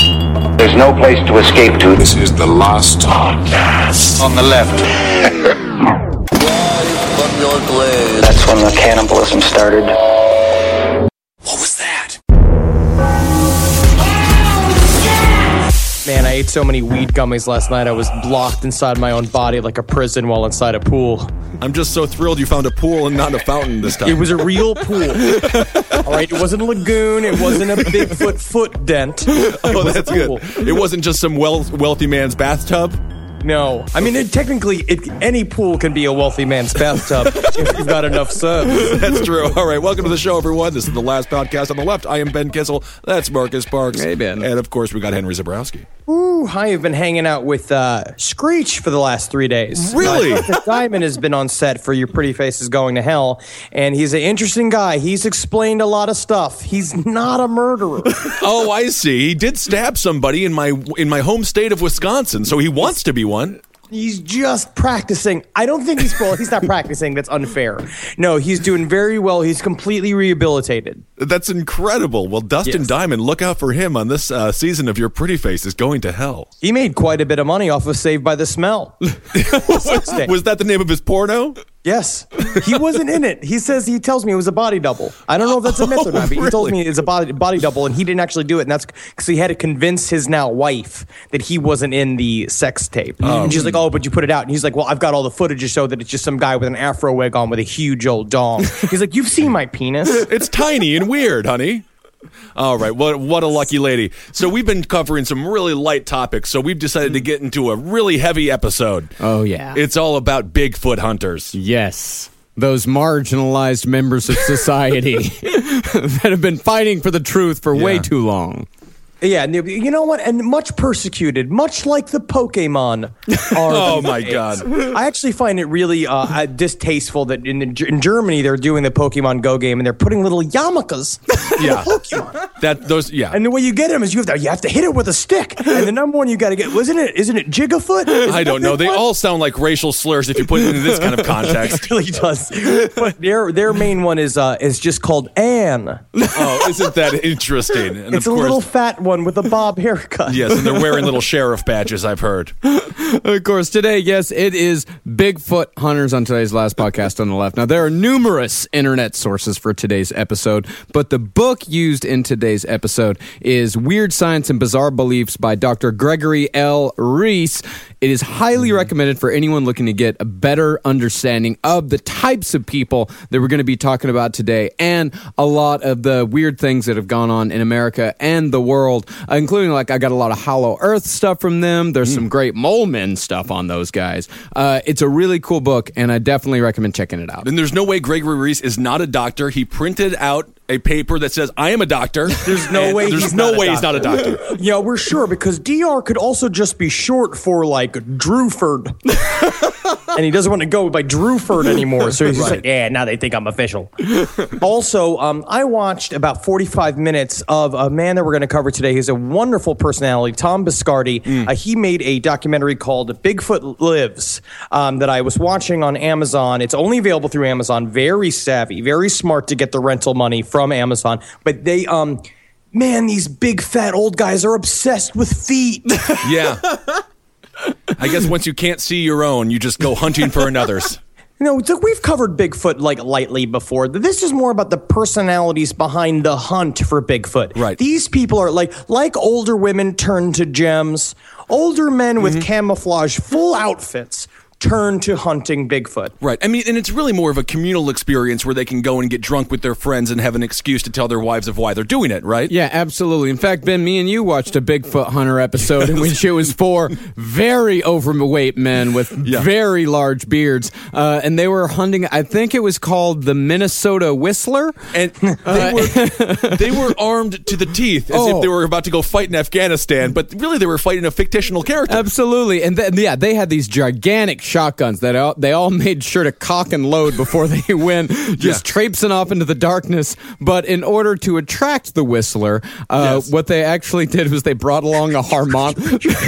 There's no place to escape to. This is the last podcast. On the left. That's when the cannibalism started. What was that? Man, I ate so many weed gummies last night, I was locked inside my own body like a prison while inside a pool. I'm just so thrilled you found a pool and not a fountain this time. It was a real pool. All right, it wasn't a lagoon. It wasn't a Bigfoot foot dent. Oh, that's good. It wasn't just some wealthy man's bathtub? No. I mean, any pool can be a wealthy man's bathtub if you've got enough subs. That's true. All right, welcome to the show, everyone. This is the last podcast on the left. I am Ben Kissel. That's Marcus Parks. Hey, Ben. And, of course, we got Henry Zebrowski. Ooh, I have been hanging out with Screech for the last 3 days. Really? Diamond has been on set for Your Pretty Face is Going to Hell, and he's an interesting guy. He's explained a lot of stuff. He's not a murderer. Oh, I see. He did stab somebody in my home state of Wisconsin, so he wants to be one. He's just practicing. I don't think he's not practicing. That's unfair. No, he's doing very well. He's completely rehabilitated. That's incredible. Well, Dustin Diamond, look out for him on this season of Your Pretty Face is Going to Hell. He made quite a bit of money off of Saved by the Smell. Was that the name of his porno? Yes. He wasn't in it. He tells me it was a body double. I don't know if that's a myth or not, but he told me it's a body double, and he didn't actually do it. And that's because he had to convince his now wife that he wasn't in the sex tape. And she's like, oh, but you put it out. And he's like, well, I've got all the footage to show that it's just some guy with an afro wig on with a huge old dong. He's like, you've seen my penis. It's tiny and weird, honey. All right, what a lucky lady. So we've been covering some really light topics, so we've decided to get into a really heavy episode. Oh, yeah. It's all about Bigfoot hunters. Yes. Those marginalized members of society that have been fighting for the truth for way too long. Yeah, you know what? And much persecuted, much like the Pokemon are. Oh, my God. I actually find it really distasteful that in Germany they're doing the Pokemon Go game and they're putting little yarmulkes in Pokemon. And the way you get them is you have to hit it with a stick. And the number one you got to get, isn't it Jigafoot? I don't know. They all sound like racial slurs if you put it into this kind of context. It really does. But their main one is just called Anne. Oh, isn't that interesting? And it's a little fat one with a bob haircut. Yes, and they're wearing little sheriff badges, I've heard. Of course, today, yes, it is Bigfoot hunters on today's last podcast on the left. Now, there are numerous internet sources for today's episode, but the book used in today's episode is Weird Science and Bizarre Beliefs by Dr. Gregory L. Reese. It is highly recommended for anyone looking to get a better understanding of the types of people that we're going to be talking about today and a lot of the weird things that have gone on in America and the world, including, I got a lot of Hollow Earth stuff from them. There's some great mole men stuff on those guys. It's a really cool book, and I definitely recommend checking it out. And there's no way Gregory Reese is not a doctor. He printed out a paper that says, I am a doctor. There's no way he's not a doctor. Yeah, we're sure, because DR could also just be short for, Drewford. And he doesn't want to go by Drewford anymore, so he's just like, now they think I'm official. Also, I watched about 45 minutes of a man that we're going to cover today. He's a wonderful personality, Tom Biscardi. He made a documentary called Bigfoot Lives that I was watching on Amazon. It's only available through Amazon. Very savvy, very smart to get the rental money from Amazon. But they, man, these big fat old guys are obsessed with feet. Yeah. I guess once you can't see your own, you just go hunting for another's. We've covered Bigfoot lightly before. This is more about the personalities behind the hunt for Bigfoot. Right. These people are like older women turned to gems, older men with camouflage full outfits turn to hunting Bigfoot. Right. I mean, and it's really more of a communal experience where they can go and get drunk with their friends and have an excuse to tell their wives of why they're doing it, right? Yeah, absolutely. In fact, Ben, me and you watched a Bigfoot hunter episode in which it was 4 very overweight men with very large beards, and they were hunting, I think it was called the Minnesota Whistler. And they were armed to the teeth as if they were about to go fight in Afghanistan, but really they were fighting a fictional character. Absolutely. And they had these gigantic shotguns that they all made sure to cock and load before they went, just traipsing off into the darkness. But in order to attract the whistler, what they actually did was they brought along a harmonica.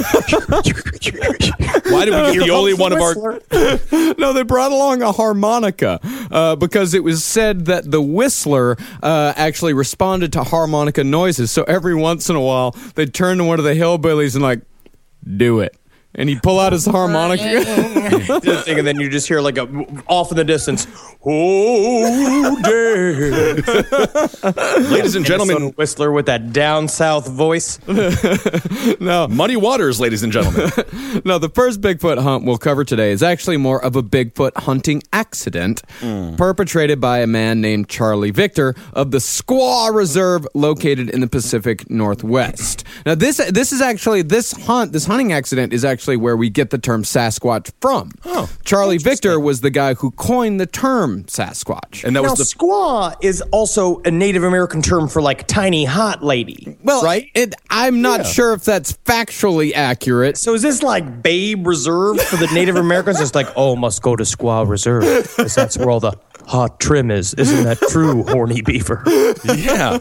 Why did we get the only one of our... No, they brought along a harmonica because it was said that the whistler actually responded to harmonica noises. So every once in a while, they'd turn to one of the hillbillies and like, do it. And he'd pull out his harmonica. And then you just hear like off in the distance, oh, dear. Ladies and gentlemen. Whistler with that down south voice. No. Muddy waters, ladies and gentlemen. No, the first Bigfoot hunt we'll cover today is actually more of a Bigfoot hunting accident perpetrated by a man named Charlie Victor of the Squaw Reserve located in the Pacific Northwest. Now, this hunting accident is actually where we get the term Sasquatch from. Oh, Charlie Victor was the guy who coined the term Sasquatch. And that was squaw is also a Native American term for like tiny hot lady. Well, right? I'm not sure if that's factually accurate. So is this like Babe Reserve for the Native Americans? It's like, oh, must go to Squaw Reserve because that's where all the hot trim is. Isn't that true, horny beaver? Yeah.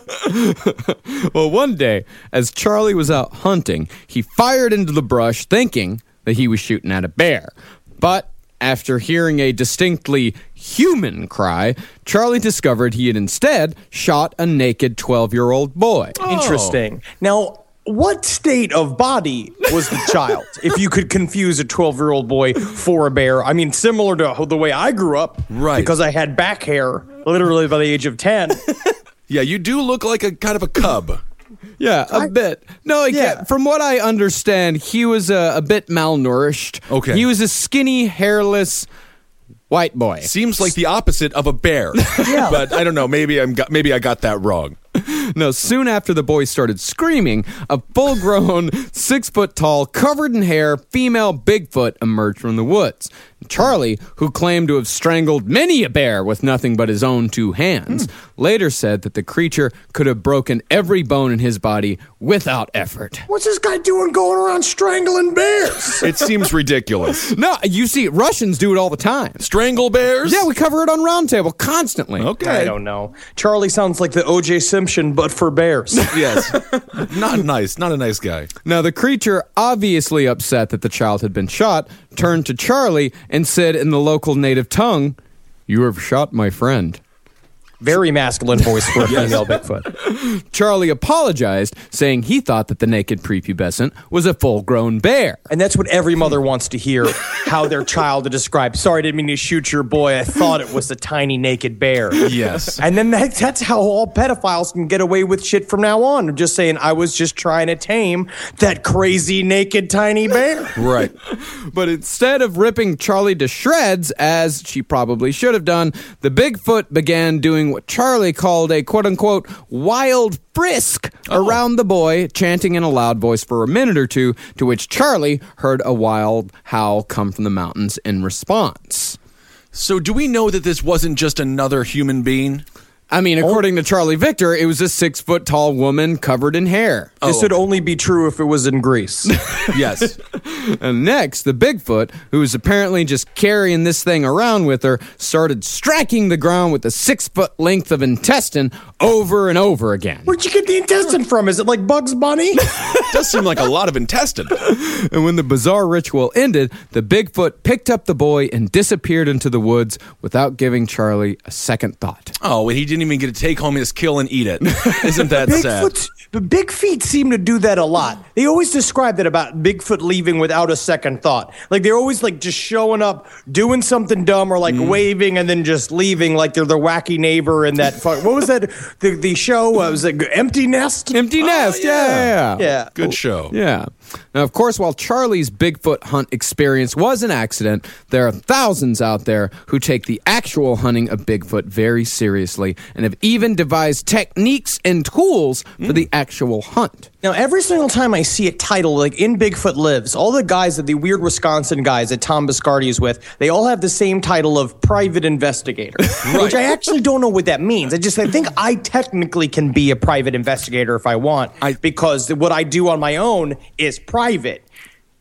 Well, one day, as Charlie was out hunting, he fired into the brush thinking that he was shooting at a bear. But after hearing a distinctly human cry, Charlie discovered he had instead shot a naked 12-year-old boy. Interesting. Now, what state of body was the child? If you could confuse a 12-year-old boy for a bear. I mean, similar to the way I grew up. Right. Because I had back hair literally by the age of 10. Yeah, you do look like a kind of a cub. Yeah, a bit. No, from what I understand, he was a bit malnourished. Okay. He was a skinny, hairless white boy. Seems like the opposite of a bear. Yeah. But I don't know. Maybe I got that wrong. No, soon after the boy started screaming, a full-grown, 6-foot-tall, covered in hair, female Bigfoot emerged from the woods. Charlie, who claimed to have strangled many a bear with nothing but his own 2 hands, later said that the creature could have broken every bone in his body without effort. What's this guy doing going around strangling bears? It seems ridiculous. No, you see, Russians do it all the time. Strangle bears? Yeah, we cover it on Roundtable constantly. Okay. I don't know. Charlie sounds like the O.J. Simpson, but for bears. Yes. Not nice. Not a nice guy. Now, the creature, obviously upset that the child had been shot, turned to Charlie and said in the local native tongue, "You have shot my friend." Very masculine voice for a female Bigfoot. Charlie apologized, saying he thought that the naked prepubescent was a full-grown bear. And that's what every mother wants to hear, how their child to describe. Sorry, I didn't mean to shoot your boy. I thought it was a tiny naked bear. Yes. And then that's how all pedophiles can get away with shit from now on. Just saying, I was just trying to tame that crazy naked tiny bear. Right. But instead of ripping Charlie to shreds, as she probably should have done, the Bigfoot began doing what Charlie called a quote-unquote wild frisk around the boy, chanting in a loud voice for a minute or two, to which Charlie heard a wild howl come from the mountains in response. So do we know that this wasn't just another human being? I mean, according to Charlie Victor, it was a 6-foot-tall woman covered in hair. This would only be true if it was in Greece. Yes. And next, the Bigfoot, who was apparently just carrying this thing around with her, started striking the ground with a 6-foot length of intestine over and over again. Where'd you get the intestine from? Is it like Bugs Bunny? Does seem like a lot of intestine. And when the bizarre ritual ended, the Bigfoot picked up the boy and disappeared into the woods without giving Charlie a second thought. Oh, he didn't even get to take home his kill and eat it. Isn't that sad? Big feet seem to do that a lot. They always describe that about Bigfoot leaving without a second thought. Like they're always like just showing up, doing something dumb or like waving and then just leaving like they're the wacky neighbor in that what was that? The show was it Empty Nest? Empty Nest, yeah. Good show. Yeah. Now, of course, while Charlie's Bigfoot hunt experience was an accident, there are thousands out there who take the actual hunting of Bigfoot very seriously and have even devised techniques and tools for the actual hunt. Now, every single time I see a title like In Bigfoot Lives, all the guys, the weird Wisconsin guys that Tom Biscardi is with, they all have the same title of private investigator, which I actually don't know what that means. I think I technically can be a private investigator if I want, because what I do on my own is private.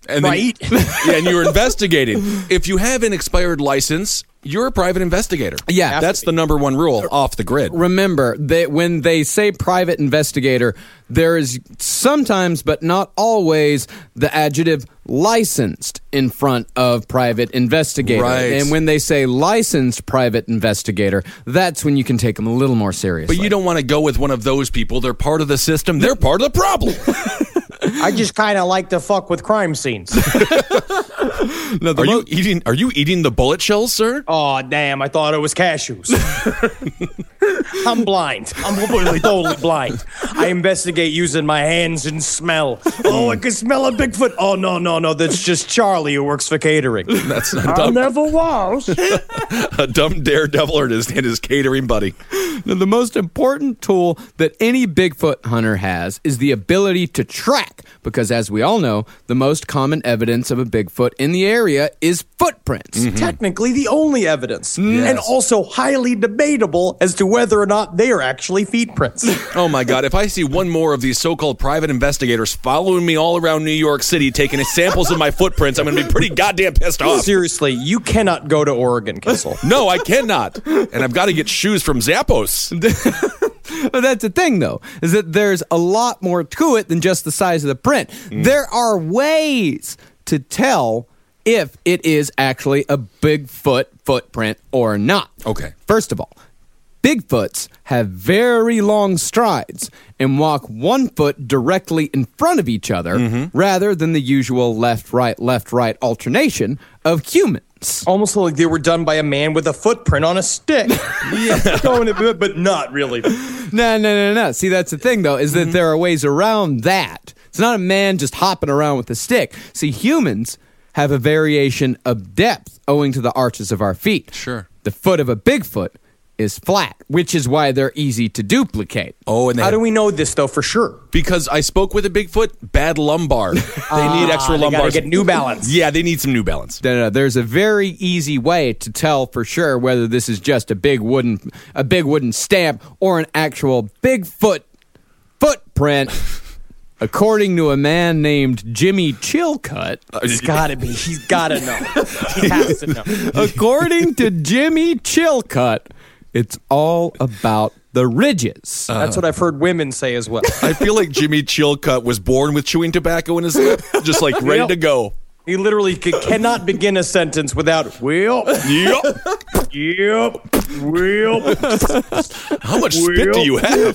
And then- Right. Yeah, and you're investigating. If you have an expired license, you're a private investigator. Yeah. That's the number one rule off the grid. Remember, when they say private investigator, there is sometimes, but not always, the adjective licensed in front of private investigator. Right. And when they say licensed private investigator, that's when you can take them a little more seriously. But you don't want to go with one of those people. They're part of the system. They're part of the problem. I just kind of like to fuck with crime scenes. Are you eating the bullet shells, sir? Oh, damn, I thought it was cashews. I'm blind. I'm completely, totally blind. I investigate using my hands and smell. Oh, I can smell a Bigfoot. Oh, no. That's just Charlie who works for catering. That's a I dumb, never was. a dumb daredevil and his catering buddy. Now, the most important tool that any Bigfoot hunter has is the ability to track, because as we all know, the most common evidence of a Bigfoot in the area is footprints. Technically the only evidence. Yes. And also highly debatable as to whether or not they are actually feet prints. Oh my God, if I see one more of these so-called private investigators following me all around New York City taking samples of my footprints, I'm going to be pretty goddamn pissed off. Seriously, you cannot go to Oregon, Kissel. No, I cannot. And I've got to get shoes from Zappos. But that's the thing, though, is that there's a lot more to it than just the size of the print. There are ways to tell if it is actually a Bigfoot footprint or not. Okay. First of all, Bigfoots have very long strides and walk 1 foot directly in front of each other rather than the usual left-right alternation of humans. Almost like they were done by a man with a footprint on a stick. Yeah. Going a bit, but not really. No. See, that's the thing, though, is that there are ways around that. It's not a man just hopping around with a stick. See, humans have a variation of depth owing to the arches of our feet. Sure. The foot of a Bigfoot is flat, which is why they're easy to duplicate. Oh, and How do we know this, though, for sure? because I spoke with a Bigfoot, bad lumbar. They need extra They lumbar. gotta get New Balance. Yeah, they need some New Balance. No, there's a very easy way to tell for sure whether this is just a big wooden stamp or an actual Bigfoot footprint. According to a man named Jimmy Chilcutt, He's gotta be. He's gotta know. He has to know. according to Jimmy Chilcutt, it's all about the ridges. That's what I've heard women say as well. I feel like Jimmy Chilcutt was born with chewing tobacco in his lip, just like ready to go. He literally cannot begin a sentence without "well, Yep. yep, well." How much spit do you have?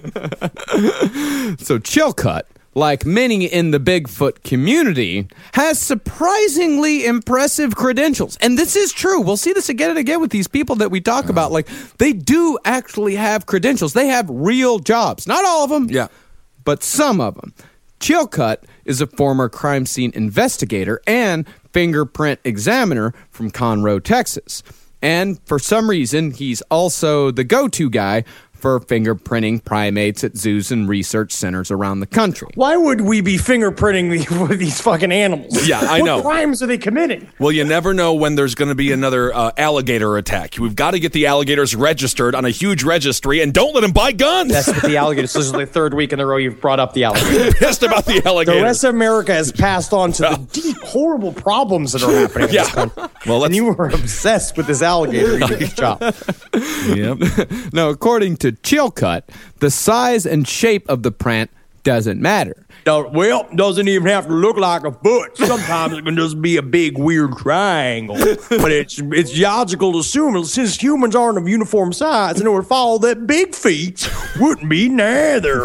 So Chilcutt, like many in the Bigfoot community, has surprisingly impressive credentials. And this is true. We'll see this again and again with these people that we talk about. Like, they do actually have credentials. They have real jobs. Not all of them. Yeah. But some of them. Chilcutt is a former crime scene investigator and fingerprint examiner from Conroe, Texas. And for some reason, he's also the go-to guy for fingerprinting primates at zoos and research centers around the country. Why would we be fingerprinting these fucking animals? Yeah, I know. What crimes are they committing? Well, you never know when there's going to be another alligator attack. We've got to get the alligators registered on a huge registry, and don't let them buy guns. That's what the alligators. This is the third week in a row you've brought up the alligator. Pissed about the The alligator. rest of America has passed on to the deep, horrible problems that are happening in this country. Well, And you were obsessed with this alligator in your job. Yep. Now, according to Chilcutt, the size and shape of the print doesn't matter. Well, doesn't even have to look like a foot. Sometimes it can just be a big, weird triangle. But it's logical to assume, since humans aren't of uniform size, in order to follow that big feet wouldn't be neither.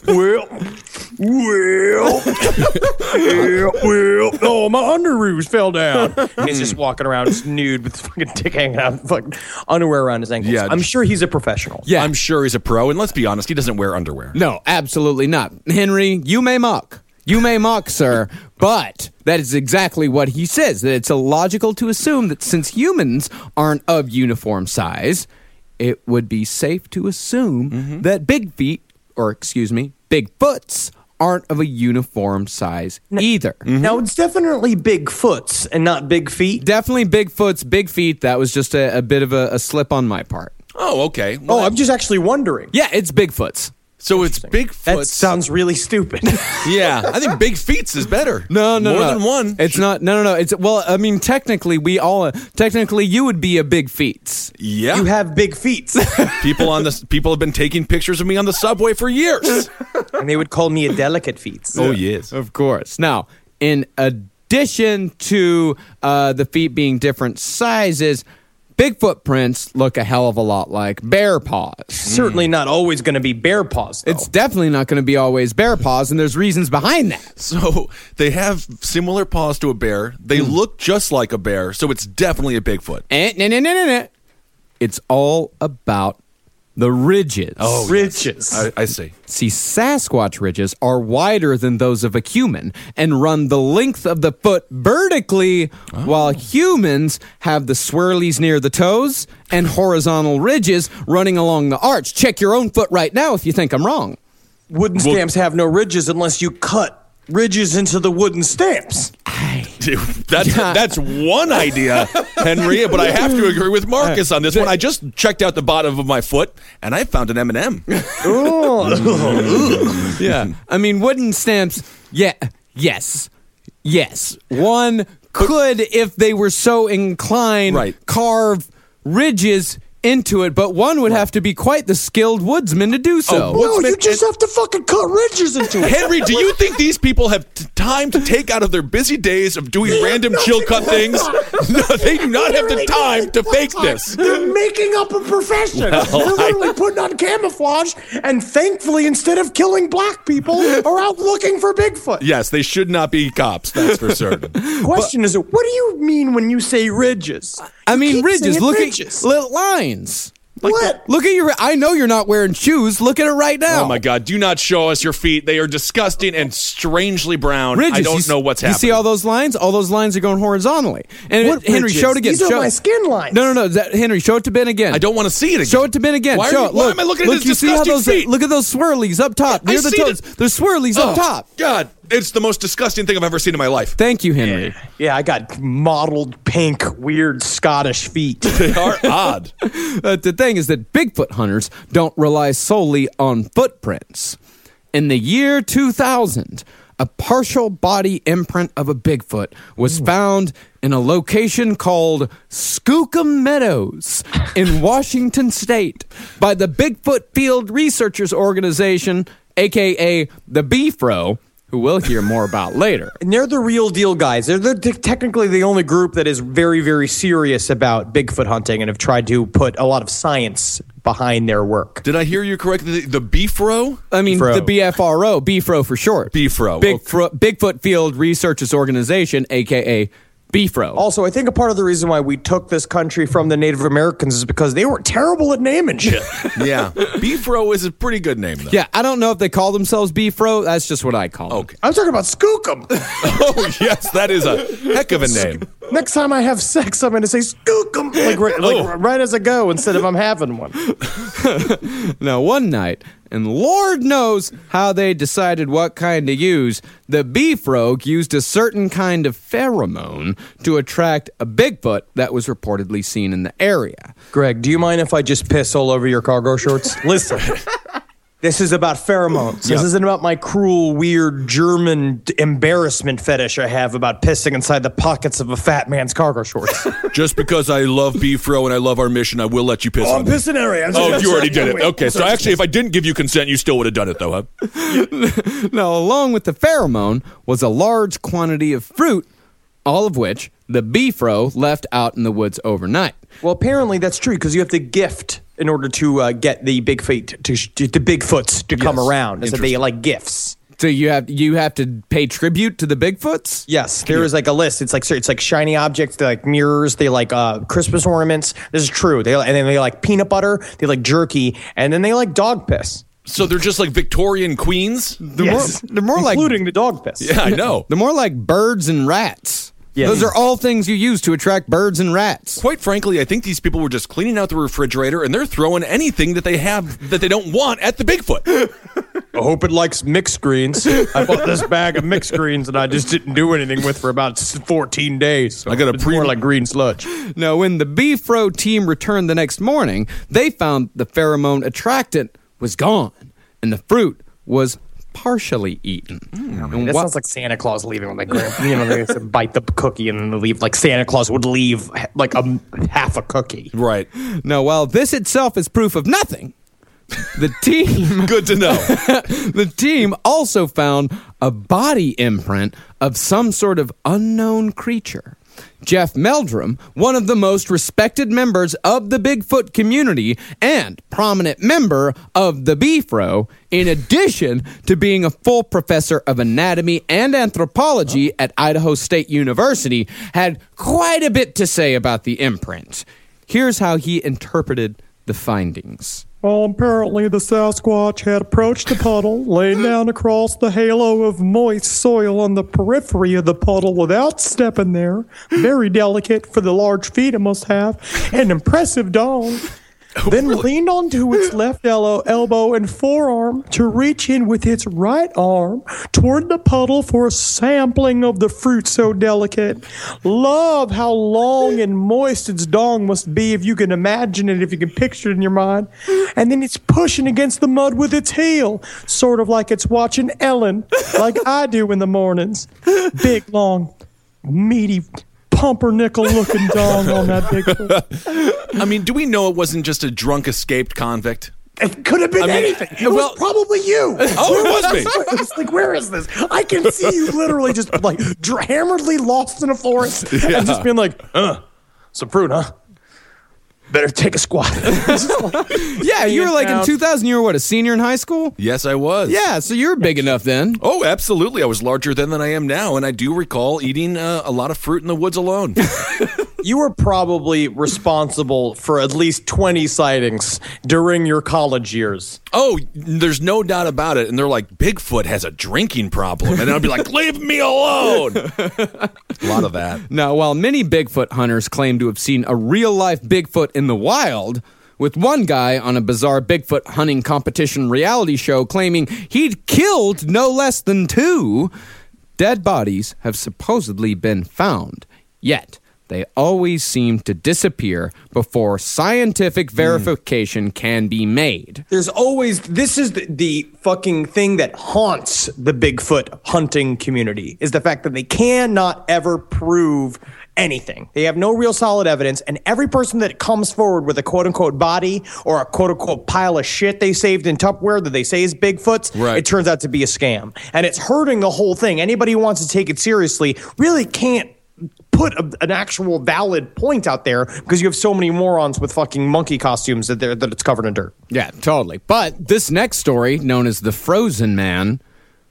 Oh, my underoos fell down. And he's just walking around just nude with fucking dick hanging out, fucking underwear around his ankles. Yeah. I'm sure he's a professional. Yeah. I'm sure he's a pro, and let's be honest, he doesn't wear underwear. No, absolutely not. Henry, you may mock. You may mock, sir, but that is exactly what he says, that it's illogical to assume that since humans aren't of uniform size, it would be safe to assume that Bigfoots aren't of a uniform size either. Now, it's definitely big foots and not big feet. Definitely Bigfoots, big feet. That was just a bit of a slip on my part. Oh, okay. Oh, I'm just actually wondering. Yeah, it's Bigfoots. So it's Bigfoot. That sounds really stupid. Yeah, I think Big Feets is better. No, More than one. It's not. No. It's well. I mean, technically, you would be a big feet. Yeah. You have big feet. People have been taking pictures of me on the subway for years. And they would call me a delicate feet. Oh, yes. Of course. Now, in addition to the feet being different sizes, big footprints look a hell of a lot like bear paws. Certainly not always going to be bear paws, though. It's definitely not going to be always bear paws, and there's reasons behind that. So they have similar paws to a bear. They look just like a bear, so it's definitely a Bigfoot. No. It's all about the ridges. Oh, ridges. I see. See, Sasquatch ridges are wider than those of a human and run the length of the foot vertically, while humans have the swirlies near the toes and horizontal ridges running along the arch. Check your own foot right now if you think I'm wrong. Wooden stamps have no ridges unless you cut ridges into the wooden stamps. Dude, that's one idea, Henry, but I have to agree with Marcus on this one. I just checked out the bottom of my foot, and I found an M&M. Yeah. I mean, wooden stamps, yes. One could, if they were so inclined, carve ridges into it, but one would have to be quite the skilled woodsman to do so. No, you just have to fucking cut ridges into it. Henry, do you think these people have time to take out of their busy days of doing random chill cut things? No, they do not have the time to fake this. They're making up a profession. They're literally putting on camouflage, and thankfully, instead of killing black people, are out looking for Bigfoot. Yes, they should not be cops, that's for certain. Question is, what do you mean when you say ridges? I mean, keep ridges. saying Look ridges. at little lines. What? Look at your. I know you're not wearing shoes. Look at it right now. Oh my God! Do not show us your feet. They are disgusting and strangely brown. Ridges. I don't know what's happening. You see all those lines? All those lines are going horizontally. And What Henry, ridges? show it again. These are my skin lines. No. Henry, show it to Ben again. I don't want to see it again. Show it to Ben again. Why, Show are it. you, why Look, am I looking at look, his you see how disgusting those, feet? Look at those swirlies up top near the see toes. There's swirlies up top. God, it's the most disgusting thing I've ever seen in my life. Thank you, Henry. Yeah, I got mottled pink, weird Scottish feet. They are odd. The thing is that Bigfoot hunters don't rely solely on footprints. In the year 2000, a partial body imprint of a Bigfoot was found in a location called Skookum Meadows in Washington State by the Bigfoot Field Researchers Organization, a.k.a. the BFRO, who we'll hear more about later. And they're the real deal guys. They're technically the only group that is very, very serious about Bigfoot hunting and have tried to put a lot of science behind their work. Did I hear you correctly? The BFRO? I mean, BFRO. the BFRO, BFRO for short. BFRO. Bigfoot Field Researchers Organization, a.k.a. BFRO. Also, I think a part of the reason why we took this country from the Native Americans is because they were terrible at naming shit. Yeah. BFRO is a pretty good name, though. Yeah, I don't know if they call themselves BFRO. That's just what I call them. Okay. I'm talking about Skookum. Oh, yes, that is a heck of a name. Next time I have sex, I'm going to say Skookum, right as I go instead of I'm having one. Now, one night, and Lord knows how they decided what kind to use, the BFRO used a certain kind of pheromone to attract a Bigfoot that was reportedly seen in the area. Greg, do you mind if I just piss all over your cargo shorts? Listen. This is about pheromones. This isn't about my cruel, weird German embarrassment fetish I have about pissing inside the pockets of a fat man's cargo shorts. Just because I love BFRO and I love our mission, I will let you piss on I'm me. pissing area. Oh, you already did it. Okay, so actually, if I didn't give you consent, you still would have done it, though, huh? Now, along with the pheromone was a large quantity of fruit, all of which the BFRO left out in the woods overnight. Well, apparently that's true because you have to gift in order to get the Bigfoots to come around. Is that they like gifts? So you have to pay tribute to the Bigfoots? Yes, there is like a list. It's like shiny objects. They like mirrors. They like Christmas ornaments. This is true. And then they like peanut butter. They like jerky, and then they like dog piss. So they're just like Victorian queens? They're more like including the dog piss. Yeah, I know. They're more like birds and rats. Yes. Those are all things you use to attract birds and rats. Quite frankly, I think these people were just cleaning out the refrigerator and they're throwing anything that they have that they don't want at the Bigfoot. I hope it likes mixed greens. I bought this bag of mixed greens and I just didn't do anything with for about 14 days. So I got a it's more like green sludge. Now, when the BFRO team returned the next morning, they found the pheromone attractant was gone. and the fruit was partially eaten. That sounds like Santa Claus leaving when they they bite the cookie and then they leave. Like Santa Claus would leave like half a cookie. Right. Now, while this itself is proof of nothing, the team Good to know. the team also found a body imprint of some sort of unknown creature. Jeff Meldrum, one of the most respected members of the Bigfoot community and prominent member of the BFRO, in addition to being a full professor of anatomy and anthropology at Idaho State University, had quite a bit to say about the imprint. Here's how he interpreted the findings. Well, apparently the Sasquatch had approached the puddle, laid down across the halo of moist soil on the periphery of the puddle without stepping there. Very delicate for the large feet it must have. An impressive dong. Then leaned onto its left elbow and forearm to reach in with its right arm toward the puddle for a sampling of the fruit so delicate. Love how long and moist its dong must be, if you can imagine it, if you can picture it in your mind. And then it's pushing against the mud with its heel, sort of like it's watching Ellen, like I do in the mornings. Big, long, meaty, pumpernickel-looking dong on that Bigfoot. I mean, do we know it wasn't just a drunk escaped convict? It could have been anything. It was probably you. Oh, it was me. It's like, where is this? I can see you literally just like hammeredly lost in a forest and just being like, some fruit, huh? Better take a squat. Yeah, you were like in 2000, you were what, a senior in high school? Yes, I was. Yeah, so you were big enough then. Oh, absolutely. I was larger then than I am now, and I do recall eating a lot of fruit in the woods alone. You were probably responsible for at least 20 sightings during your college years. Oh, there's no doubt about it. And they're like, Bigfoot has a drinking problem. And I'll be like, leave me alone. A lot of that. Now, while many Bigfoot hunters claim to have seen a real-life Bigfoot in the wild, with one guy on a bizarre Bigfoot hunting competition reality show claiming he'd killed no less than 2, dead bodies have supposedly been found. Yet, they always seem to disappear before scientific verification can be made. There's always, this is the fucking thing that haunts the Bigfoot hunting community, is the fact that they cannot ever prove anything. They have no real solid evidence, and every person that comes forward with a quote-unquote body or a quote-unquote pile of shit they saved in Tupperware that they say is Bigfoot's, it turns out to be a scam. And it's hurting the whole thing. Anybody who wants to take it seriously really can't put an actual valid point out there because you have so many morons with fucking monkey costumes that it's covered in dirt. Yeah, totally. But this next story, known as the Frozen Man,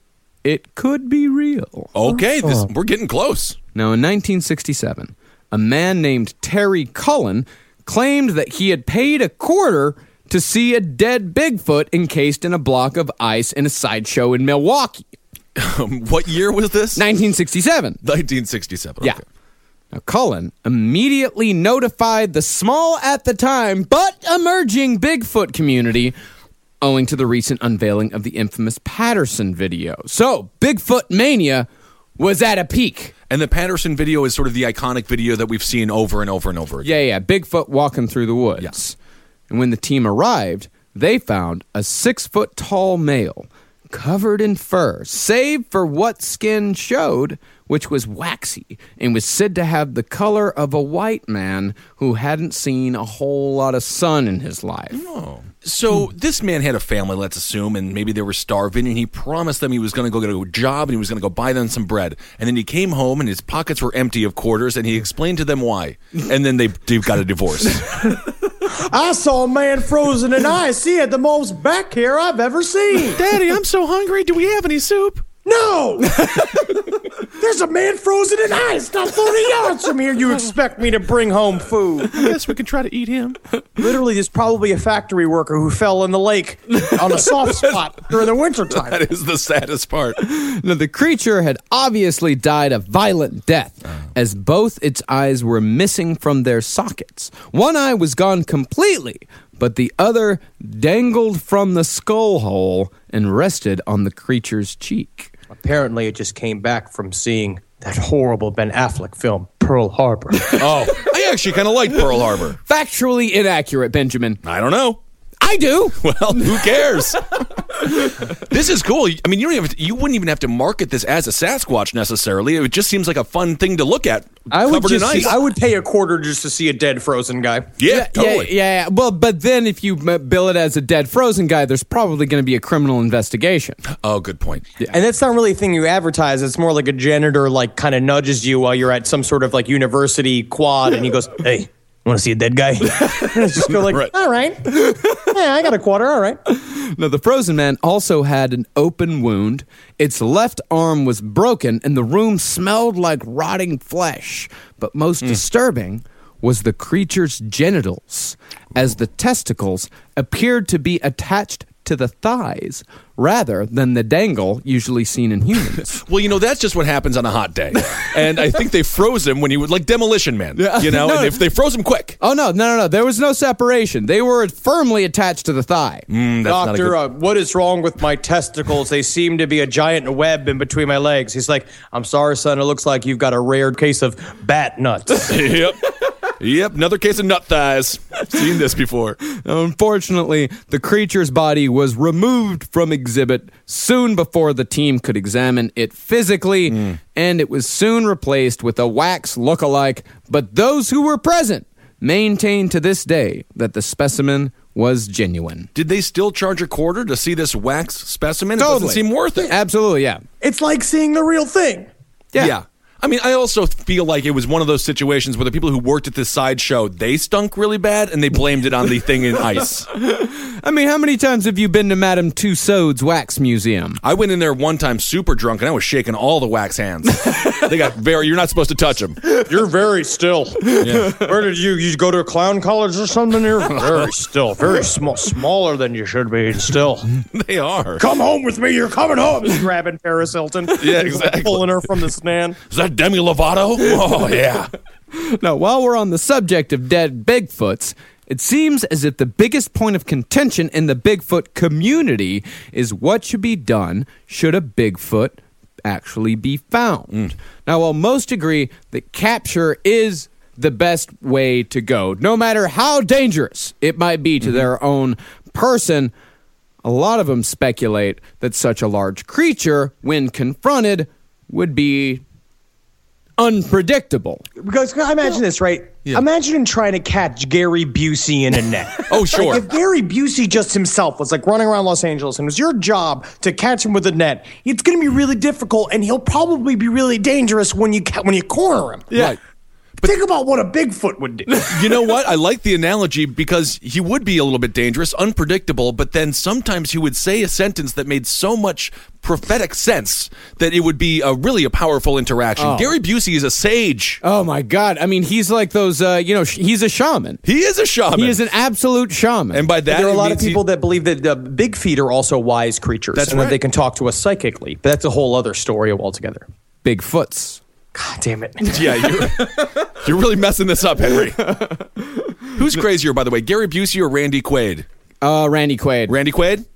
it could be real. Okay, we're getting close. Now, in 1967, a man named Terry Cullen claimed that he had paid $25 to see a dead Bigfoot encased in a block of ice in a sideshow in Milwaukee. What year was this? 1967. 1967. Yeah. Okay. Now, Cullen immediately notified the small at the time but emerging Bigfoot community owing to the recent unveiling of the infamous Patterson video. So, Bigfoot mania was at a peak. And the Patterson video is sort of the iconic video that we've seen over and over and over again. Yeah, Bigfoot walking through the woods. Yeah. And when the team arrived, they found a 6-foot-tall male covered in fur, save for what skin showed, which was waxy and was said to have the color of a white man who hadn't seen a whole lot of sun in his life. Oh. So this man had a family, let's assume, and maybe they were starving, and he promised them he was going to go get a job and he was going to go buy them some bread. And then he came home and his pockets were empty of quarters, and he explained to them why. And then they got a divorce. I saw a man frozen in ice. He had the most back hair I've ever seen. Daddy, I'm so hungry. Do we have any soup? No! There's a man frozen in ice not 30 yards from here. You expect me to bring home food? I guess we can try to eat him. Literally, there's probably a factory worker who fell in the lake on a soft spot during the wintertime. That is the saddest part. Now, the creature had obviously died a violent death, as both its eyes were missing from their sockets. One eye was gone completely, but the other dangled from the skull hole and rested on the creature's cheek. Apparently, it just came back from seeing that horrible Ben Affleck film, Pearl Harbor. Oh, I actually kind of like Pearl Harbor. Factually inaccurate, Benjamin. I don't know. I do. Well, who cares? This is cool. I mean, you wouldn't even have to market this as a Sasquatch necessarily. It just seems like a fun thing to look at. I would covered in ice. I would pay $quarter just to see a dead frozen guy. Yeah, totally. Yeah. Well, but then if you bill it as a dead frozen guy, there's probably going to be a criminal investigation. Oh, good point. Yeah. And that's not really a thing you advertise. It's more like a janitor kind of nudges you while you're at some sort of university quad, and he goes, "Hey, want to see a dead guy?" And it's just go Right. all right. Yeah, I got a $quarter. All right. Now, the frozen man also had an open wound. Its left arm was broken, and the room smelled like rotting flesh. But most disturbing was the creature's genitals, as the testicles appeared to be attached to the thighs rather than the dangle usually seen in humans. Well, that's just what happens on a hot day. And I think they froze him when he was like Demolition Man. No. And if they froze him quick. Oh, no. There was no separation. They were firmly attached to the thigh. Doctor, what is wrong with my testicles? They seem to be a giant web in between my legs. He's like, I'm sorry, son. It looks like you've got a rare case of bat nuts. Yep, another case of nut thighs. Seen this before. Unfortunately, the creature's body was removed from exhibit soon before the team could examine it physically, and it was soon replaced with a wax look-alike. But those who were present maintain to this day that the specimen was genuine. Did they still charge $quarter to see this wax specimen? Totally. It doesn't seem worth it. Absolutely, yeah. It's like seeing the real thing. Yeah. I mean, I also feel like it was one of those situations where the people who worked at this sideshow, they stunk really bad, and they blamed it on the thing in ice. I mean, how many times have you been to Madame Tussauds Wax Museum? I went in there one time super drunk, and I was shaking all the wax hands. They got you're not supposed to touch them. You're very still. Yeah. Where did you go to a clown college or something here? Very still. Very smaller than you should be still. They are. Come home with me. You're coming home. He's grabbing Paris Hilton. Yeah, exactly. Pulling her from the stand. Is that Demi Lovato? Oh, yeah. Now, while we're on the subject of dead Bigfoots, it seems as if the biggest point of contention in the Bigfoot community is what should be done should a Bigfoot actually be found. Now, while most agree that capture is the best way to go, no matter how dangerous it might be to their own person, a lot of them speculate that such a large creature, when confronted, would be unpredictable. Because imagine this, right? Yeah. Imagine trying to catch Gary Busey in a net. Oh, sure. Like if Gary Busey just himself was running around Los Angeles and it was your job to catch him with a net, it's going to be really difficult, and he'll probably be really dangerous when you corner him. Yeah. Right. Think about what a Bigfoot would do. You know what? I like the analogy because he would be a little bit dangerous, unpredictable, but then sometimes he would say a sentence that made so much prophetic sense that it would be really a powerful interaction. Oh. Gary Busey is a sage. Oh, my God. I mean, he's like those, he's a shaman. He is a shaman. He is an absolute shaman. And by that, There are a lot of means people that believe that big feet are also wise creatures. That's and right. that they can talk to us psychically. But that's a whole other story altogether. Bigfoots. God damn it. Yeah, you're really messing this up, Henry. Who's crazier, by the way, Gary Busey or Randy Quaid? Randy Quaid. Randy Quaid?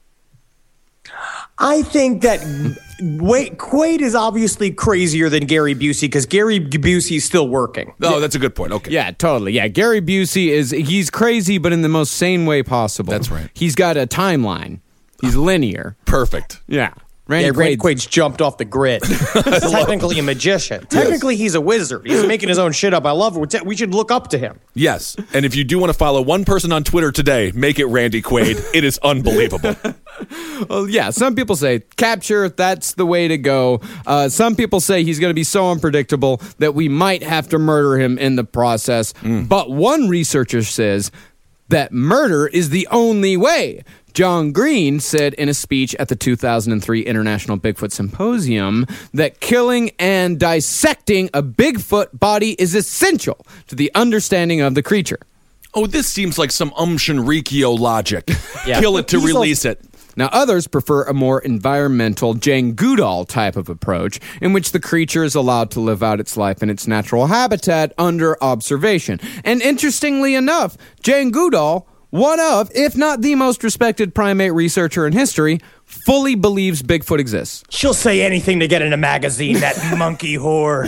I think that Quaid is obviously crazier than Gary Busey because Gary Busey's still working. Oh, that's a good point. Okay. Yeah, totally. Yeah, Gary Busey he's crazy, but in the most sane way possible. That's right. He's got a timeline. He's linear. Perfect. Yeah. Randy Quaid's jumped off the grid. He's technically a magician. Technically, he's a wizard. He's making his own shit up. I love it. We should look up to him. Yes. And if you do want to follow one person on Twitter today, make it Randy Quaid. It is unbelievable. Well, yeah, some people say capture, that's the way to go. Some people say he's going to be so unpredictable that we might have to murder him in the process. But one researcher says that murder is the only way. John Green said in a speech at the 2003 International Bigfoot Symposium that killing and dissecting a Bigfoot body is essential to the understanding of the creature. Oh, this seems like some Shinrikyo logic. Yeah. Kill it to release it. Now, others prefer a more environmental Jane Goodall type of approach in which the creature is allowed to live out its life in its natural habitat under observation. And interestingly enough, Jane Goodall, one of, if not the most respected primate researcher in history, fully believes Bigfoot exists. She'll say anything to get in a magazine, that monkey whore.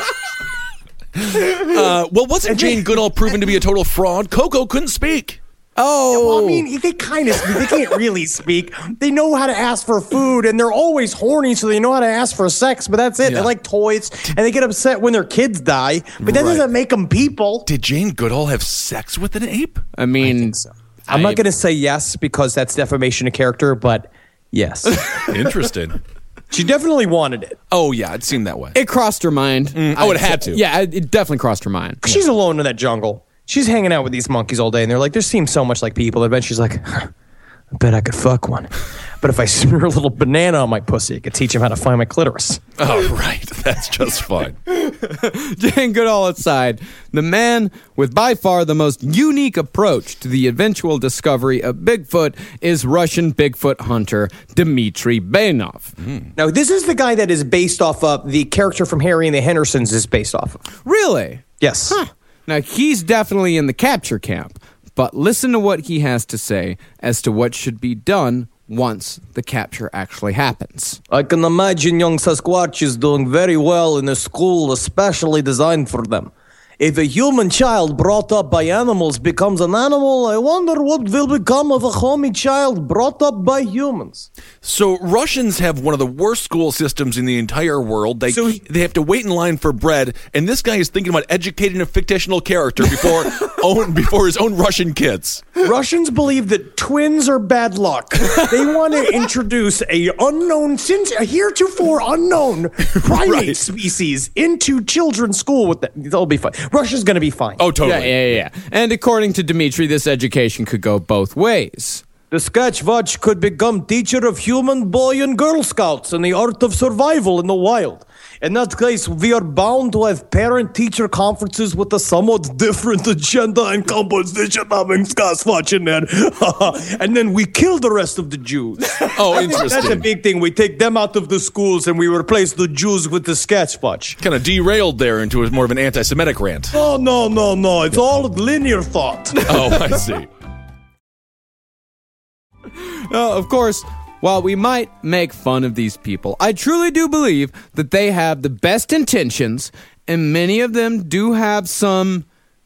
Well, wasn't Jane Goodall proven to be a total fraud? Coco couldn't speak. Oh, Well, I mean, they kind of speak. They can't really speak. They know how to ask for food, and they're always horny, so they know how to ask for sex, but that's it. Yeah. They like toys, and they get upset when their kids die, but that Right. doesn't make them people. Did Jane Goodall have sex with an ape? I mean, I'm not going to say yes because that's defamation of character, but yes. Interesting. She definitely wanted it. Oh, yeah, it seemed that way. it crossed her mind. Oh, it had to. Yeah, it definitely crossed her mind. She's alone in that jungle. She's hanging out with these monkeys all day, and they're like, "This seems so much like people." And then she's like, "I bet I could fuck one. But if I smear a little banana on my pussy, I could teach him how to find my clitoris." Oh, right. That's just fine. Jane Goodall aside, the man with by far the most unique approach to the eventual discovery of Bigfoot is Russian Bigfoot hunter Dmitry Bainov. Now, this is the guy that is based off of the character from Harry and the Hendersons is based off of. Really? Yes. Now, he's definitely in the capture camp, but listen to what he has to say as to what should be done once the capture actually happens. I can imagine young Sasquatch is doing very well in a school especially designed for them. If a human child brought up by animals becomes an animal, I wonder what will become of a homie child brought up by humans. So Russians have one of the worst school systems in the entire world. They have to wait in line for bread, and this guy is thinking about educating a fictional character before his own Russian kids. Russians believe that twins are bad luck. They want to introduce a heretofore unknown primate Right. species into children's school with them. They'll be fine. Russia's going to be fine. Oh, totally. Yeah. And according to Dmitry, this education could go both ways. The Sasquatch could become teacher of human boy and girl scouts and the art of survival in the wild. In that case, we are bound to have parent-teacher conferences with a somewhat different agenda and composition having Sasquatch in there. And then we kill the rest of the Jews. Oh, That's a interesting. big thing. We take them out of the schools and we replace the Jews with the Sasquatch. Kind of derailed there into more of an anti-Semitic rant. Oh, no. It's all linear thought. Oh, I see. Of course, while we might make fun of these people, I truly do believe that they have the best intentions, and many of them do have some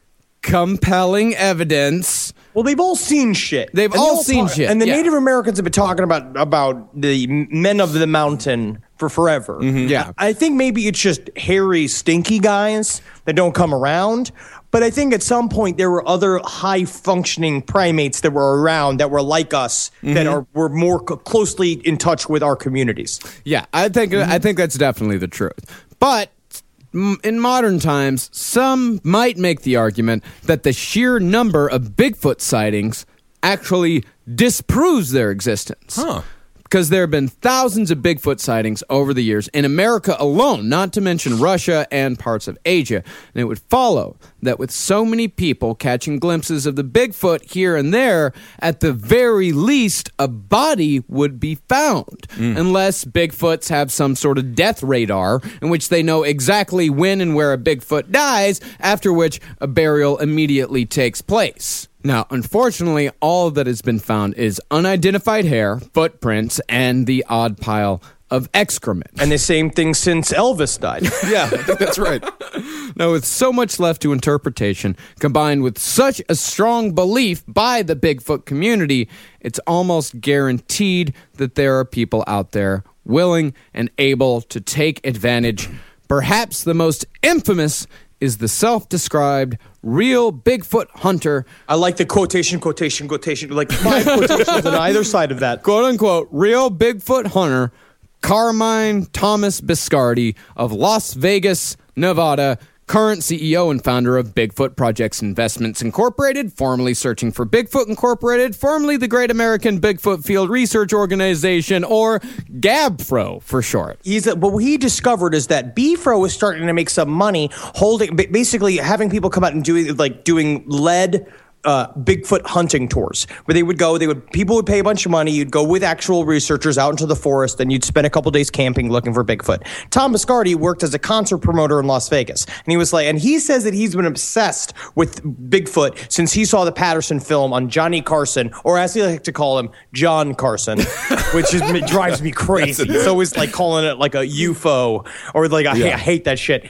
compelling evidence. Well, they've all seen shit. They've And all they seen shit, And the yeah. Native Americans have been talking about the men of the mountain for forever. Yeah. I think maybe it's just hairy, stinky guys that don't come around. But I think at some point there were other high-functioning primates that were around that were like us that were more closely in touch with our communities. Yeah, I think that's definitely the truth. But in modern times, some might make the argument that the sheer number of Bigfoot sightings actually disproves their existence. Huh. Because there have been thousands of Bigfoot sightings over the years in America alone, not to mention Russia and parts of Asia. And it would follow that with so many people catching glimpses of the Bigfoot here and there, at the very least, a body would be found. Unless Bigfoots have some sort of death radar in which they know exactly when and where a Bigfoot dies, after which a burial immediately takes place. Now, unfortunately, all that has been found is unidentified hair, footprints, and the odd pile of excrement. And the same thing since Elvis died. Yeah, I think that's right. Now, with so much left to interpretation, combined with such a strong belief by the Bigfoot community, it's almost guaranteed that there are people out there willing and able to take advantage. Perhaps the most infamous is the self-described real Bigfoot hunter, I like the quotation, like 5 quotations on either side of that. quote-unquote, real Bigfoot hunter, Carmine Thomas Biscardi of Las Vegas, Nevada, current CEO and founder of Bigfoot Projects Investments Incorporated, formerly Searching for Bigfoot Incorporated, formerly the Great American Bigfoot Field Research Organization, or GABFRO for short. What he discovered is that BFRO was starting to make some money basically having people come out and doing lead Bigfoot hunting tours where people would pay a bunch of money. You'd go with actual researchers out into the forest and you'd spend a couple days camping looking for Bigfoot. Tom Biscardi worked as a concert promoter in Las Vegas, and he says that he's been obsessed with Bigfoot since he saw the Patterson film on Johnny Carson, or as he like to call him, John Carson, which drives me crazy. It's always like calling it like a UFO or like I hate that shit.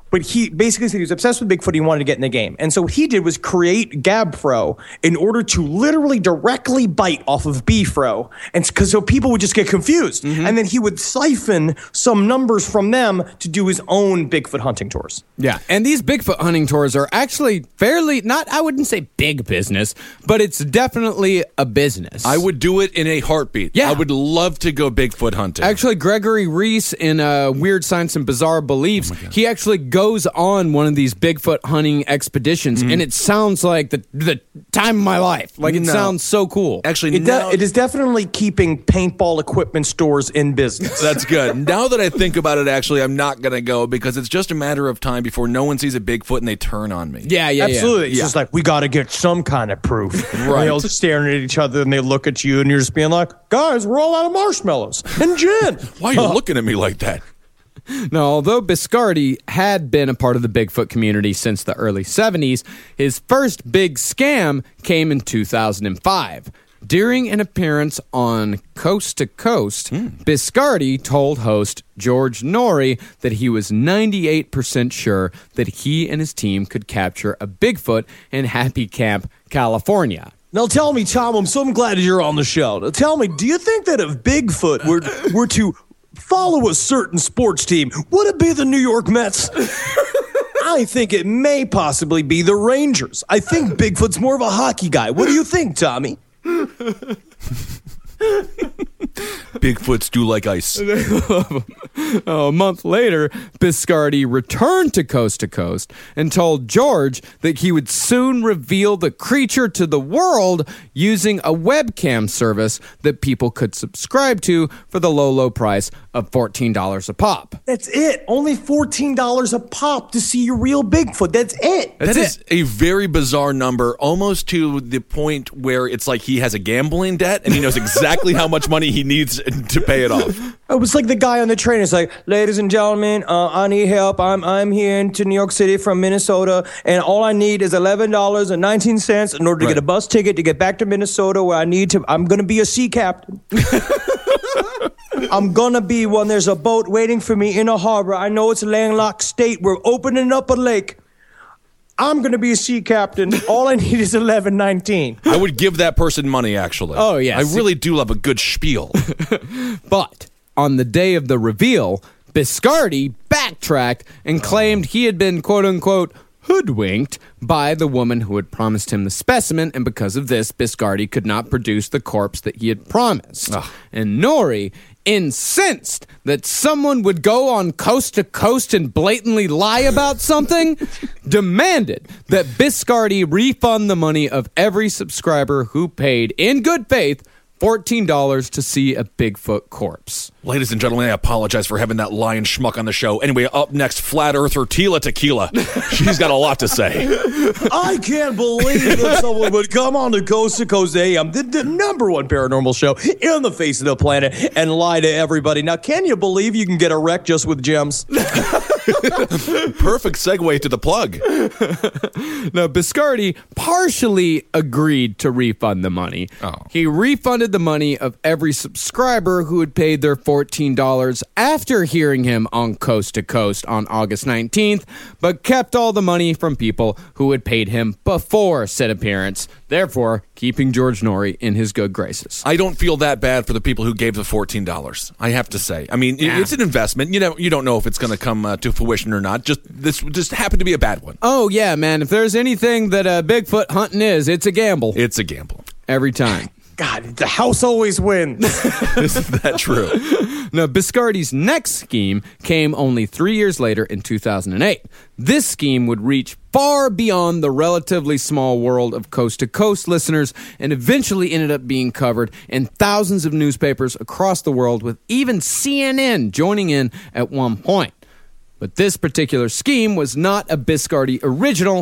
But he basically said he was obsessed with Bigfoot. He wanted to get in the game. And so what he did was create GabFro in order to literally directly bite off of BFro. And so people would just get confused. And then he would siphon some numbers from them to do his own Bigfoot hunting tours. Yeah, and these Bigfoot hunting tours are actually fairly, I wouldn't say big business, but it's definitely a business. I would do it in a heartbeat. Yeah. I would love to go Bigfoot hunting. Actually, Gregory Reese in Weird Science and Bizarre Beliefs, he actually goes on one of these Bigfoot hunting expeditions, and it sounds like the time of my life. Like, it sounds so cool. Actually, It is definitely keeping paintball equipment stores in business. That's good. Now that I think about it, actually, I'm not going to go because it's just a matter of time before no one sees a Bigfoot and they turn on me. Yeah. Absolutely. It's just like, we got to get some kind of proof. Right. They all staring at each other and they look at you and you're just being like, guys, we're all out of marshmallows and gin. Why are you looking at me like that? Now, although Biscardi had been a part of the Bigfoot community since the early 70s, his first big scam came in 2005. During an appearance on Coast to Coast, Biscardi told host George Norrie that he was 98% sure that he and his team could capture a Bigfoot in Happy Camp, California. Now tell me, Tom, I'm so glad you're on the show. Now tell me, do you think that if Bigfoot were to follow a certain sports team, would it be the New York Mets? I think it may possibly be the Rangers. I think Bigfoot's more of a hockey guy. What do you think, Tommy? Bigfoots do like ice. A month later, Biscardi returned to Coast and told George that he would soon reveal the creature to the world using a webcam service that people could subscribe to for the low price of $14 a pop. That's it. Only $14 a pop to see your real Bigfoot. That's it. That is a very bizarre number, almost to the point where it's like he has a gambling debt and he knows exactly how much money he needs to pay it off. It was like the guy on the train. It's like, ladies and gentlemen, I need help. I'm here into New York City from Minnesota, and all I need is $11.19 in order to get a bus ticket to get back to Minnesota, where I'm going to be a sea captain. I'm going to be when there's a boat waiting for me in a harbor. I know it's a landlocked state. We're opening up a lake. I'm going to be a sea captain. All I need is $11.19. I would give that person money, actually. Oh, yes. I really do love a good spiel. But on the day of the reveal, Biscardi backtracked and claimed he had been, quote-unquote, hoodwinked by the woman who had promised him the specimen, and because of this, Biscardi could not produce the corpse that he had promised. Ugh. And Norrie, incensed that someone would go on Coast to Coast and blatantly lie about something, demanded that Biscardi refund the money of every subscriber who paid, in good faith, $14 to see a Bigfoot corpse. Ladies and gentlemen, I apologize for having that lion schmuck on the show. Anyway, up next, Flat Earther Tila Tequila. She's got a lot to say. I can't believe that someone would come on to Coast AM, the number one paranormal show in the face of the planet, and lie to everybody. Now, can you believe you can get a wreck just with gems? Perfect segue to the plug. Now, Biscardi partially agreed to refund the money. Oh. He refunded the money of every subscriber who had paid their $14 after hearing him on Coast to Coast on August 19th, but kept all the money from people who had paid him before said appearance, therefore keeping George Norrie in his good graces. I don't feel that bad for the people who gave the $14. I have to say. I mean, it's an investment. You don't know if it's going to come to fruition or not. This just happened to be a bad one. Oh, yeah, man. If there's anything that Bigfoot hunting is, it's a gamble. It's a gamble. Every time. God, the house always wins. Isn't that true? Now, Biscardi's next scheme came only 3 years later in 2008. This scheme would reach far beyond the relatively small world of Coast to Coast listeners and eventually ended up being covered in thousands of newspapers across the world, with even CNN joining in at one point. But this particular scheme was not a Biscardi original.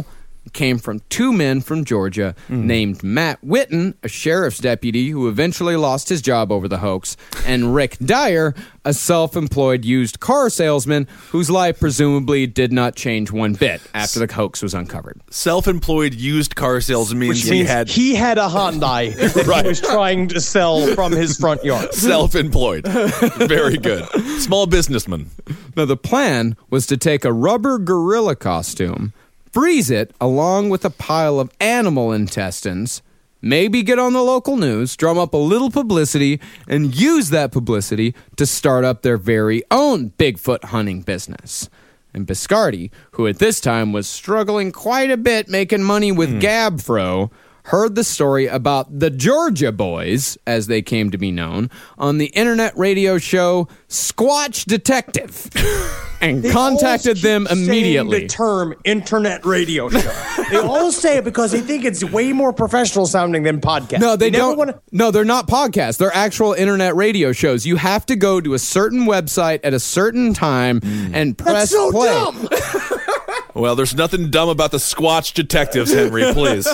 came from two men from Georgia named Matt Witten, a sheriff's deputy who eventually lost his job over the hoax, and Rick Dyer, a self-employed used car salesman whose life presumably did not change one bit after the hoax was uncovered. Self-employed used car sales means Which means he had a Hyundai that he was trying to sell from his front yard. Self-employed. Very good. Small businessman. Now, the plan was to take a rubber gorilla costume, freeze it along with a pile of animal intestines, maybe get on the local news, drum up a little publicity, and use that publicity to start up their very own Bigfoot hunting business. And Biscardi, who at this time was struggling quite a bit making money with Gabfro, heard the story about the Georgia Boys, as they came to be known, on the internet radio show Squatch Detective, and contacted them immediately. The term internet radio show. They all say it because they think it's way more professional sounding than podcast. No, they don't. Wanna... No, they're not podcasts. They're actual internet radio shows. You have to go to a certain website at a certain time and press That's so play. dumb. Well, there's nothing dumb about the Squatch Detectives, Henry, please.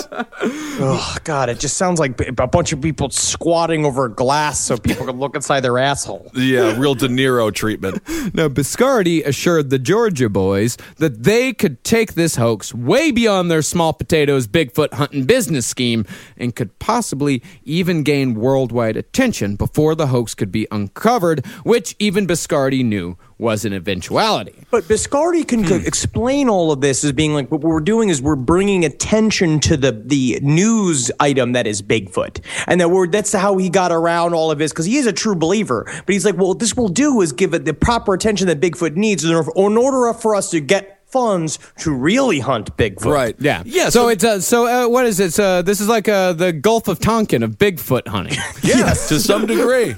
Oh, God, it just sounds like a bunch of people squatting over a glass so people can look inside their asshole. Yeah, real De Niro treatment. Now, Biscardi assured the Georgia Boys that they could take this hoax way beyond their small potatoes Bigfoot hunting business scheme and could possibly even gain worldwide attention before the hoax could be uncovered, which even Biscardi knew was an eventuality. But Biscardi can explain all of this as being like, what we're doing is we're bringing attention to the news item that is Bigfoot. And that's how he got around all of this, because he is a true believer. But he's like, well, what this will do is give it the proper attention that Bigfoot needs in order for us to get funds to really hunt Bigfoot. Right. Yeah. Yeah. So it's what is it? This is like the Gulf of Tonkin of Bigfoot hunting. Yes, to some degree.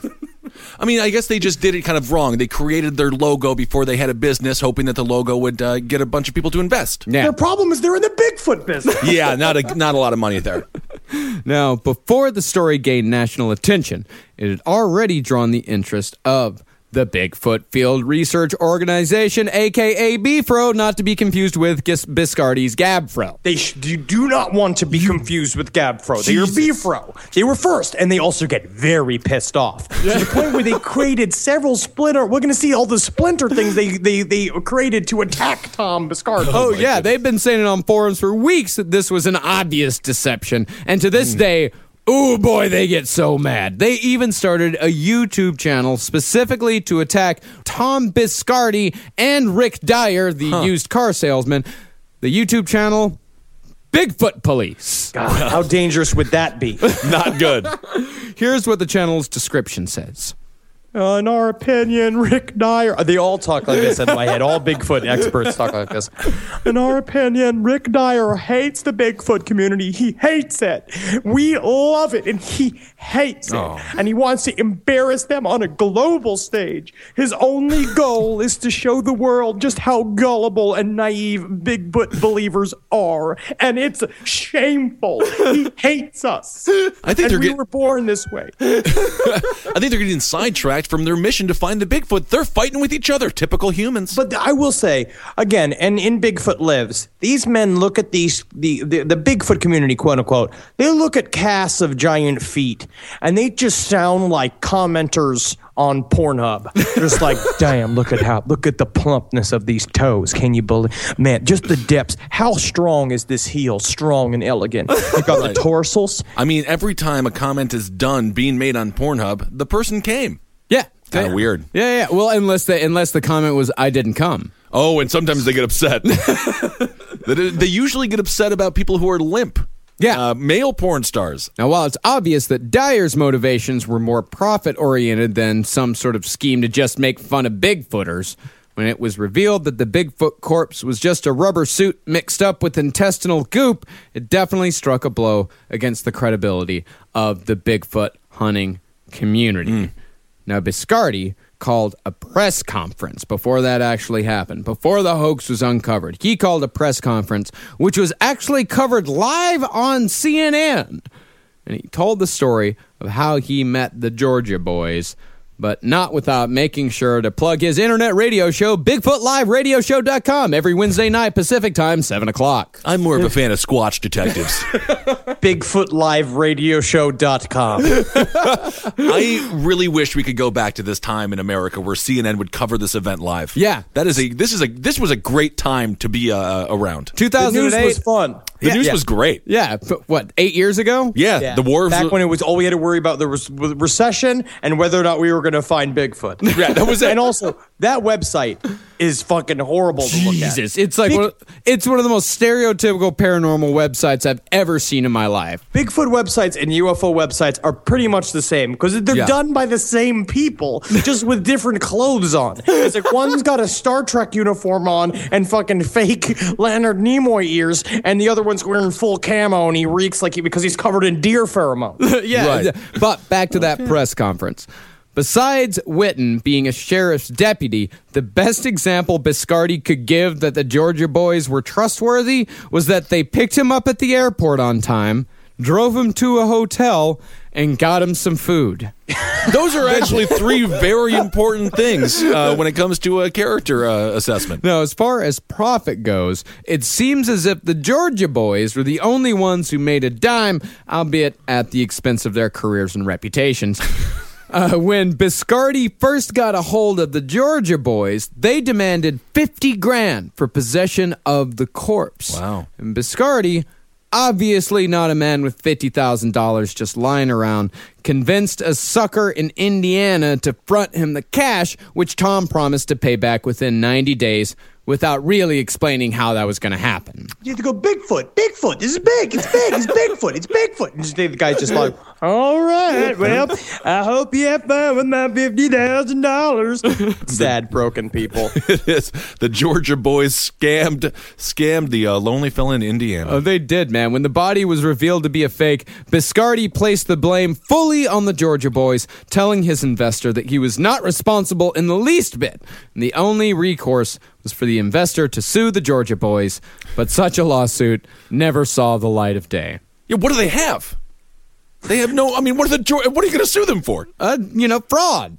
I mean, I guess they just did it kind of wrong. They created their logo before they had a business, hoping that the logo would get a bunch of people to invest. Yeah. Their problem is they're in the Bigfoot business. Yeah, not a lot of money there. Now, before the story gained national attention, it had already drawn the interest of the Bigfoot Field Research Organization, a.k.a. BFRO, not to be confused with Biscardi's Gabfro. You do not want to be confused with Gabfro. They are BFRO. They were first, and they also get very pissed off. To the point where they created several we're going to see all the splinter things they created to attack Tom Biscardi. Oh, yeah, they've been saying it on forums for weeks that this was an obvious deception. And to this day, oh boy, they get so mad. They even started a YouTube channel specifically to attack Tom Biscardi and Rick Dyer, the used car salesman. The YouTube channel, Bigfoot Police. God, how dangerous would that be? Not good. Here's what the channel's description says. In our opinion, Rick Dyer... They all talk like this in my head. All Bigfoot experts talk like this. In our opinion, Rick Dyer hates the Bigfoot community. He hates it. We love it, and he hates it. And he wants to embarrass them on a global stage. His only goal is to show the world just how gullible and naive Bigfoot believers are. And it's shameful. He hates us. I think we were born this way. I think they're getting sidetracked from their mission to find the Bigfoot. They're fighting with each other, typical humans. But I will say, again, and in Bigfoot Lives, these men look at the Bigfoot community, quote unquote, they look at casts of giant feet, and they just sound like commenters on Pornhub. Just like, damn, look at the plumpness of these toes. Can you believe? Man, just the depths. How strong is this heel? Strong and elegant. You got the dorsals. I mean, every time a comment is done being made on Pornhub, the person came. Yeah. Kind of weird. Yeah. Well, unless the comment was, I didn't come. Oh, and sometimes they get upset. They usually get upset about people who are limp. Yeah. Male porn stars. Now, while it's obvious that Dyer's motivations were more profit-oriented than some sort of scheme to just make fun of Bigfooters, when it was revealed that the Bigfoot corpse was just a rubber suit mixed up with intestinal goop, it definitely struck a blow against the credibility of the Bigfoot hunting community. Now, Biscardi called a press conference before that actually happened, before the hoax was uncovered. He called a press conference, which was actually covered live on CNN. And he told the story of how he met the Georgia Boys but not without making sure to plug his internet radio show, BigfootLiveRadioshow.com, every Wednesday night, Pacific time, 7 o'clock. I'm more of a fan of Squatch Detectives. BigfootLiveRadioshow.com. I really wish we could go back to this time in America where CNN would cover this event live. Yeah. This was a great time to be around. The 2008 news was fun. The news was great. Yeah, what, 8 years ago? Yeah, the war. Back when it was all we had to worry about, there was recession and whether or not we were going to find Bigfoot. Yeah, that was it. And also, that website is fucking horrible to look at. Jesus, it's like it's one of the most stereotypical paranormal websites I've ever seen in my life. Bigfoot websites and UFO websites are pretty much the same because they're done by the same people, just with different clothes on. It's like one's got a Star Trek uniform on and fucking fake Leonard Nimoy ears, and the other one's wearing full camo and he reeks because he's covered in deer pheromone. Yeah, Right. but back to that press conference. Besides Witten being a sheriff's deputy, the best example Biscardi could give that the Georgia boys were trustworthy was that they picked him up at the airport on time, drove him to a hotel, and got him some food. Those are actually three very important things when it comes to a character assessment. Now, as far as profit goes, it seems as if the Georgia boys were the only ones who made a dime, albeit at the expense of their careers and reputations. When Biscardi first got a hold of the Georgia boys, they demanded $50,000 for possession of the corpse. Wow. And Biscardi, obviously not a man with $50,000 just lying around, convinced a sucker in Indiana to front him the cash, which Tom promised to pay back within 90 days, without really explaining how that was going to happen. You have to go, Bigfoot, this is big, it's Bigfoot, it's Bigfoot. And the guy's just like, all right, well, I hope you have fun with my $50,000. Sad, broken people. It is. The Georgia boys scammed the lonely fella in Indiana. Oh, they did, man. When the body was revealed to be a fake, Biscardi placed the blame fully on the Georgia boys, telling his investor that he was not responsible in the least bit. And the only recourse was for the investor to sue the Georgia boys, but such a lawsuit never saw the light of day. Yeah, what do they have? They have no. I mean, what are you going to sue them for? Fraud.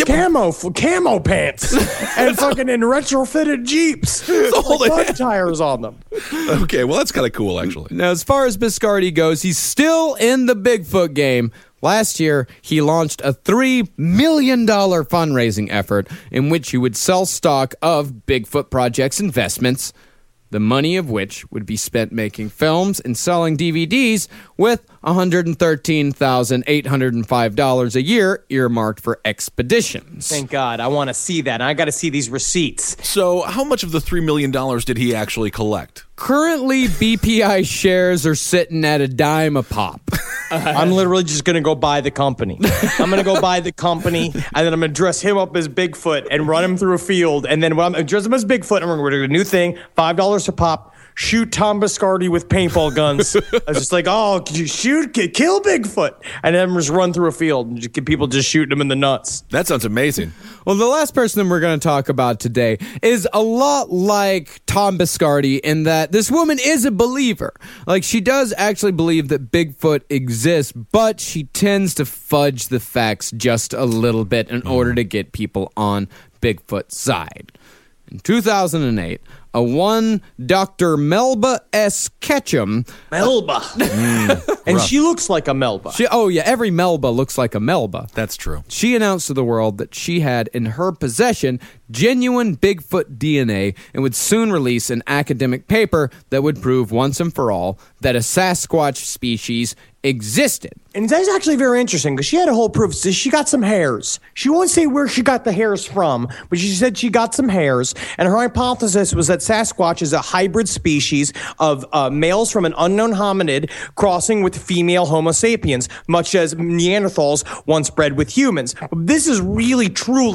Camo pants and fucking in retrofitted Jeeps. all With they bug have. tires on them. Okay, well that's kind of cool, actually. Now, as far as Biscardi goes, he's still in the Bigfoot game. Last year, he launched a $3 million fundraising effort in which he would sell stock of Bigfoot Project's investments, the money of which would be spent making films and selling DVDs, with $113,805 a year earmarked for expeditions. Thank God. I want to see that. I got to see these receipts. So, how much of the $3 million did he actually collect? Currently, BPI shares are sitting at a dime a pop. I'm literally just going to go buy the company. I'm going to go buy the company, and then I'm going to dress him up as Bigfoot and run him through a field. And then when I'm going to dress him as Bigfoot, and we're going to do a new thing, $5 a pop, shoot Tom Biscardi with paintball guns. I was just like, oh, kill Bigfoot. And then just run through a field and just get people just shooting him in the nuts. That sounds amazing. Well, the last person that we're going to talk about today is a lot like Tom Biscardi in that this woman is a believer. Like, she does actually believe that Bigfoot exists, but she tends to fudge the facts just a little bit in order to get people on Bigfoot's side. In 2008, a one Dr. Melba S. Ketchum. Melba. And she looks like a Melba. Every Melba looks like a Melba. That's true. She announced to the world that she had in her possession genuine Bigfoot DNA and would soon release an academic paper that would prove once and for all that a Sasquatch species existed. And that's actually very interesting because she had a whole proof. So she got some hairs. She won't say where she got the hairs from, but she said she got some hairs. And her hypothesis was that Sasquatch is a hybrid species of males from an unknown hominid crossing with female Homo sapiens, much as Neanderthals once bred with humans. This is really, truly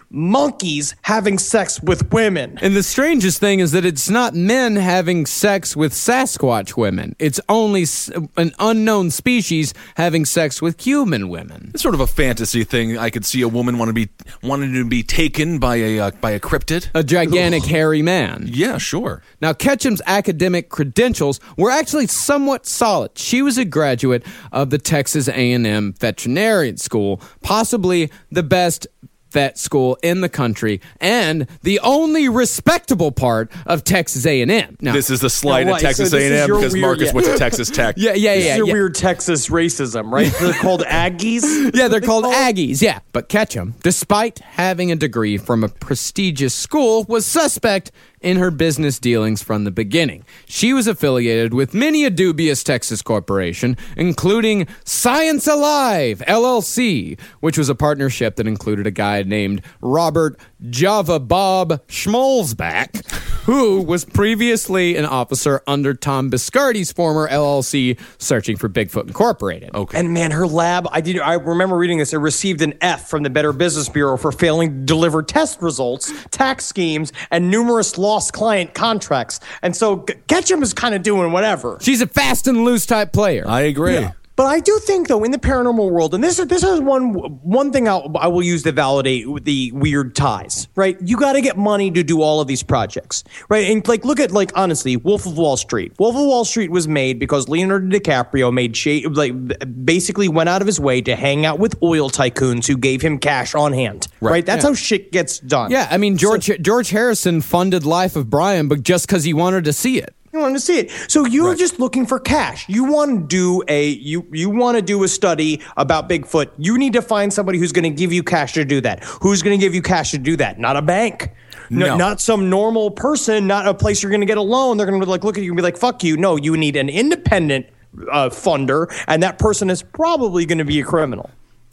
monkeys having sex with women. And the strangest thing is that it's not men having sex with Sasquatch women. It's only an unknown species having sex with human women. It's sort of a fantasy thing. I could see a woman wanting to be taken by a cryptid. A gigantic hairy man. Yeah, sure. Now, Ketchum's academic credentials were actually somewhat solid. She was a graduate of the Texas A&M Veterinarian School, possibly the best vet school in the country and the only respectable part of Texas A&M. Now, this is the slight Now, at Texas so this is A&M your because weird- Marcus yeah. went to Texas Tech. yeah. This is your weird Texas racism, right? They're called Aggies? Yeah, they're called Aggies, yeah. But Ketchum, despite having a degree from a prestigious school, was suspect in her business dealings from the beginning. She was affiliated with many a dubious Texas corporation, including Science Alive, LLC, which was a partnership that included a guy named Robert Java Bob Schmolzback, who was previously an officer under Tom Biscardi's former LLC searching for Bigfoot Incorporated. Okay. And man, her lab, I remember reading this, it received an F from the Better Business Bureau for failing to deliver test results, tax schemes, and numerous lost client contracts. And so Ketchum is kind of doing whatever. She's a fast and loose type player. I agree. But I do think, though, in the paranormal world, and this is one thing I will use to validate the weird ties, right? You got to get money to do all of these projects, right? And look at honestly, Wolf of Wall Street. Wolf of Wall Street was made because Leonardo DiCaprio basically went out of his way to hang out with oil tycoons who gave him cash on hand, right? That's how shit gets done. Yeah, I mean, George Harrison funded Life of Brian, but just because he wanted to see it. You want to see it. So you're just looking for cash. You want to do you want to do a study about Bigfoot. You need to find somebody who's going to give you cash to do that. Who's going to give you cash to do that? Not a bank. No. Not some normal person, not a place you're going to get a loan. They're going to look at you and be like, fuck you. No, you need an independent funder, and that person is probably going to be a criminal.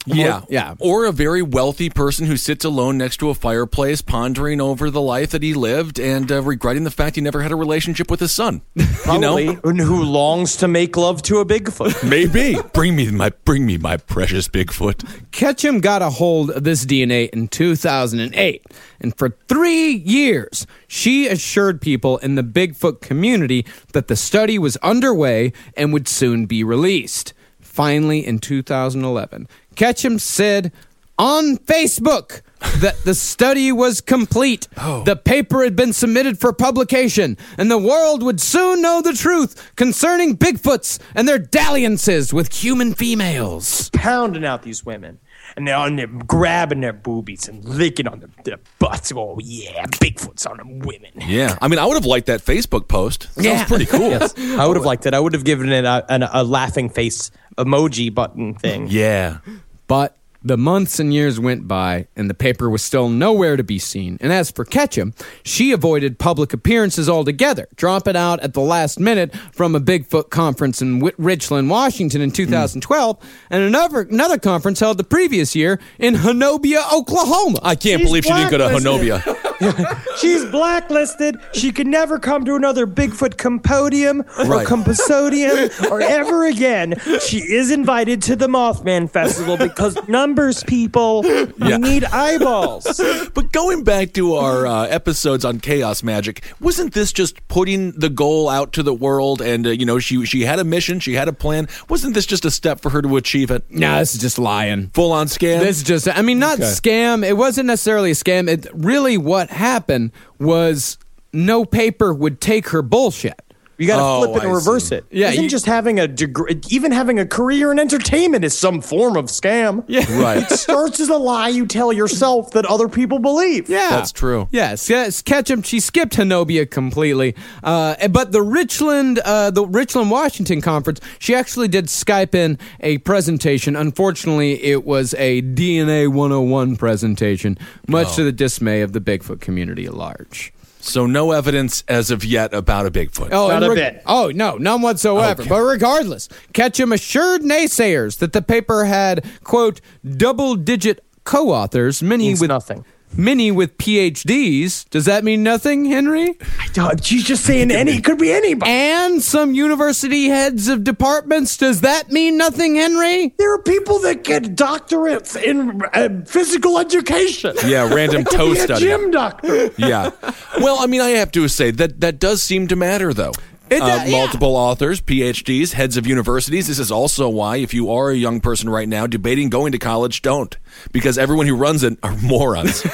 Yeah. Or a very wealthy person who sits alone next to a fireplace, pondering over the life that he lived and regretting the fact he never had a relationship with his son. Probably, and who longs to make love to a Bigfoot. Maybe. Bring me my precious Bigfoot. Ketchum got a hold of this DNA in 2008, and for 3 years, she assured people in the Bigfoot community that the study was underway and would soon be released. Finally, in 2011, Ketchum said on Facebook that the study was complete. The paper had been submitted for publication, and the world would soon know the truth concerning Bigfoots and their dalliances with human females. Pounding out these women. And they're grabbing their boobies and licking on their butts. Oh, yeah, Bigfoot's on them women. Yeah. I mean, I would have liked that Facebook post. That was pretty cool. Yes, I would have liked it. I would have given it a laughing face emoji button thing. Yeah. But the months and years went by, and the paper was still nowhere to be seen. And as for Ketchum, she avoided public appearances altogether, dropping out at the last minute from a Bigfoot conference in Richland, Washington in 2012, and another conference held the previous year in Honobia, Oklahoma. I can't believe she didn't go to Honobia. She's blacklisted. She could never come to another Bigfoot compodium or composodium or ever again. She is invited to the Mothman Festival because numbers, people. We need eyeballs. But going back to our episodes on Chaos Magic, wasn't this just putting the goal out to the world? And, she had a mission. She had a plan. Wasn't this just a step for her to achieve it? Nah, this is just lying. Full-on scam? This is just, not scam. It wasn't necessarily a scam. It really what happened was no paper would take her bullshit. You got to flip it and I reverse see. it. Yeah, Isn't just having a degree, even having a career in entertainment is some form of scam. Yeah. Right. It starts as a lie you tell yourself that other people believe. Yeah, That's true. Yes, Ketchum. She skipped Honobia completely, but the Richland, Washington conference, she actually did Skype in a presentation. Unfortunately, it was a DNA 101 presentation, much to the dismay of the Bigfoot community at large. So no evidence as of yet about a Bigfoot. Oh, Not a bit. Oh, no, none whatsoever. Okay. But regardless, Ketchum assured naysayers that the paper had, quote, double-digit co-authors, many Means with nothing. many with PhDs. Does that mean nothing, Henry? She's just saying it could be anybody. And some university heads of departments. Does that mean nothing, Henry? There are people that get doctorates in physical education. Yeah, random toe Be a study. gym doctor. Yeah. Well, I mean, I have to say that does seem to matter, though. Yeah. Multiple authors, PhDs, heads of universities. This is also why, if you are a young person right now debating going to college, don't. Because everyone who runs it are morons.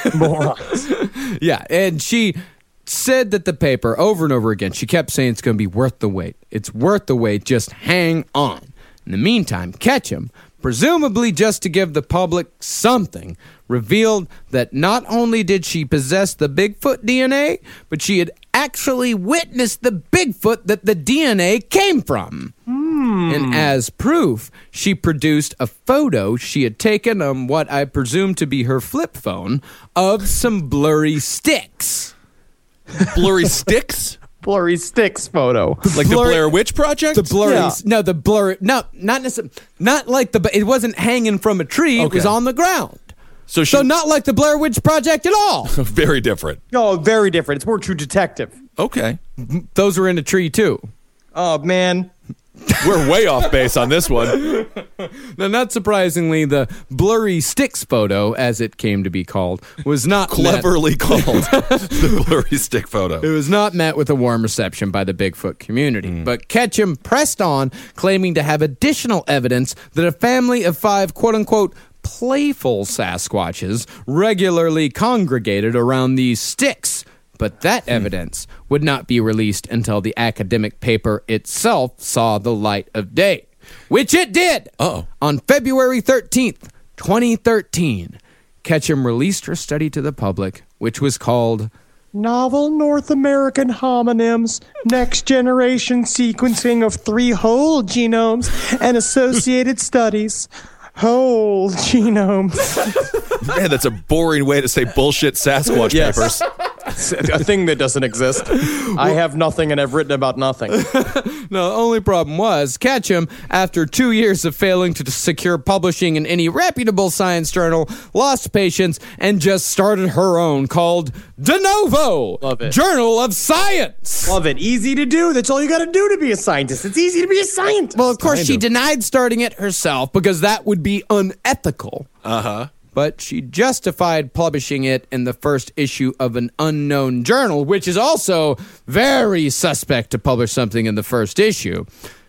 Yeah, and she said that the paper, over and over again, she kept saying it's going to be worth the wait. It's worth the wait. Just hang on. In the meantime, Ketchum, presumably just to give the public something, revealed that not only did she possess the Bigfoot DNA, but she had actually witnessed the Bigfoot that the DNA came from. And as proof, she produced a photo she had taken on what I presume to be her flip phone of some blurry sticks. Blurry sticks? Blurry sticks photo. Like the Blair Witch Project? The blurry, Yeah. no, the blurry, no, not necessarily, not like it wasn't hanging from a tree, it was Okay. on the ground. So So not like the Blair Witch Project at all. very different. Oh, very different. It's more True Detective. Okay. Those were in a tree too. Oh, man. We're way off base on this one. Now, not surprisingly, the blurry sticks photo, as it came to be called, was not Cleverly called the blurry stick photo. It was not met with a warm reception by the Bigfoot community. But Ketchum pressed on, claiming to have additional evidence that a family of 5 quote-unquote playful Sasquatches regularly congregated around these sticks. But that evidence would not be released until the academic paper itself saw the light of day, which it did. On February 13th, 2013. Ketchum released her study to the public, which was called Novel North American Homonyms, Next Generation Sequencing of 3 Whole Genomes and Associated Studies. Whole Genomes. Man, that's a boring way to say bullshit Sasquatch Yes. papers. A thing that doesn't exist. I have nothing and I've written about nothing. No, the only problem was Ketchum, after 2 years of failing to secure publishing in any reputable science journal, lost patience and just started her own called De Novo, Love it. Journal of Science. Love it. Easy to do. That's all you got to do to be a scientist. It's easy to be a scientist. Well, of course, she denied starting it herself because that would be unethical. But she justified publishing it in the first issue of an unknown journal, which is also very suspect to publish something in the first issue.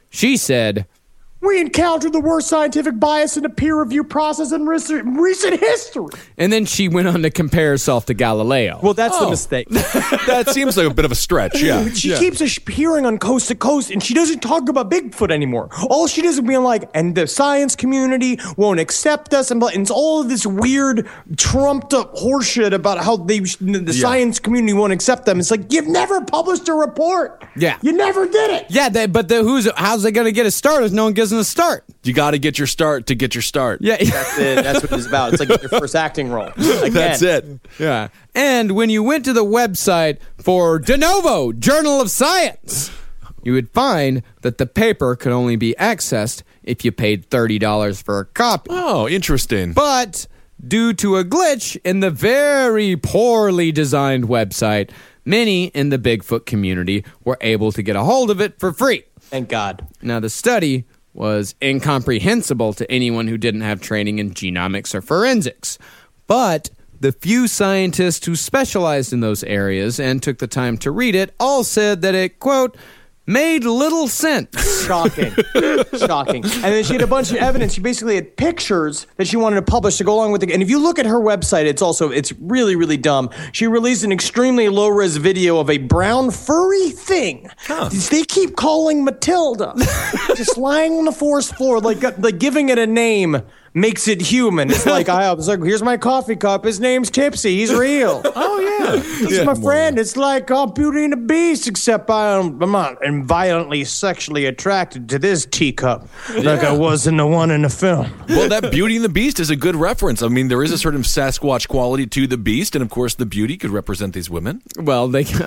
She said, we encountered the worst scientific bias in the peer review process in recent history. and then she went on to compare herself to Galileo. Well, that's the mistake. That seems like a bit of a stretch, yeah. She keeps appearing on Coast to Coast, and she doesn't talk about Bigfoot anymore. All she does is being like, and the science community won't accept us, and it's all of this weird, trumped-up horseshit about how the science community won't accept them. It's like, you've never published a report. Yeah. You never did it. Yeah, how's they going to get a start if no one gives them a start? You got to get your start to get your start. Yeah. That's it. That's what it's about. It's like your first acting role. Again. That's it. Yeah. And when you went to the website for De Novo, Journal of Science, you would find that the paper could only be accessed if you paid $30 for a copy. Oh, interesting. But due to a glitch in the very poorly designed website, many in the Bigfoot community were able to get a hold of it for free. Thank God. Now, the study was incomprehensible to anyone who didn't have training in genomics or forensics. But the few scientists who specialized in those areas and took the time to read it all said that it, quote, made little sense. Shocking. Shocking. And then she had a bunch of evidence. She basically had pictures that she wanted to publish to go along with it. And if you look at her website, it's really, really dumb. She released an extremely low-res video of a brown furry thing. They keep calling Matilda. Just lying on the forest floor, like giving it a name makes it human. It's like, I was like, here's my coffee cup. His name's Tipsy. He's real. Oh, yeah. He's my friend. It's like Beauty and the Beast, except I'm not violently sexually attracted to this teacup like I was in the one in the film. Well, that Beauty and the Beast is a good reference. I mean, there is a certain Sasquatch quality to the Beast, and of course, the beauty could represent these women. Well,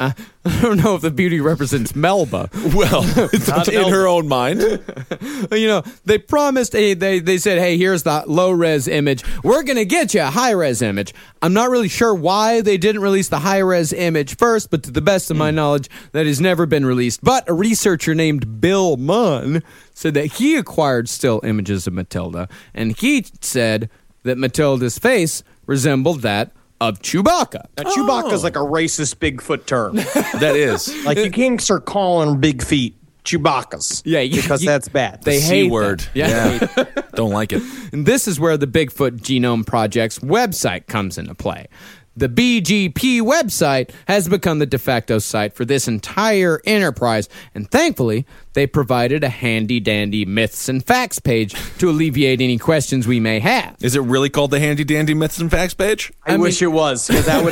I don't know if the beauty represents Melba. Well, in her own mind. They promised, they said, hey, here's the low-res image. We're going to get you a high-res image. I'm not really sure why they didn't release the high-res image first, but to the best of my knowledge, that has never been released. But a researcher named Bill Munn said that he acquired still images of Matilda, and he said that Matilda's face resembled that of Chewbacca. Now, Chewbacca's like a racist Bigfoot term. That is. Like, you can't start calling big feet Chewbacca's. Yeah, because that's bad. They C hate word. that. Yeah. Don't like it. And this is where the Bigfoot Genome Project's website comes into play. The BGP website has become the de facto site for this entire enterprise, and thankfully, they provided a handy-dandy myths and facts page to alleviate any questions we may have. Is it really called the Handy Dandy Myths and Facts page? I wish it was, because that would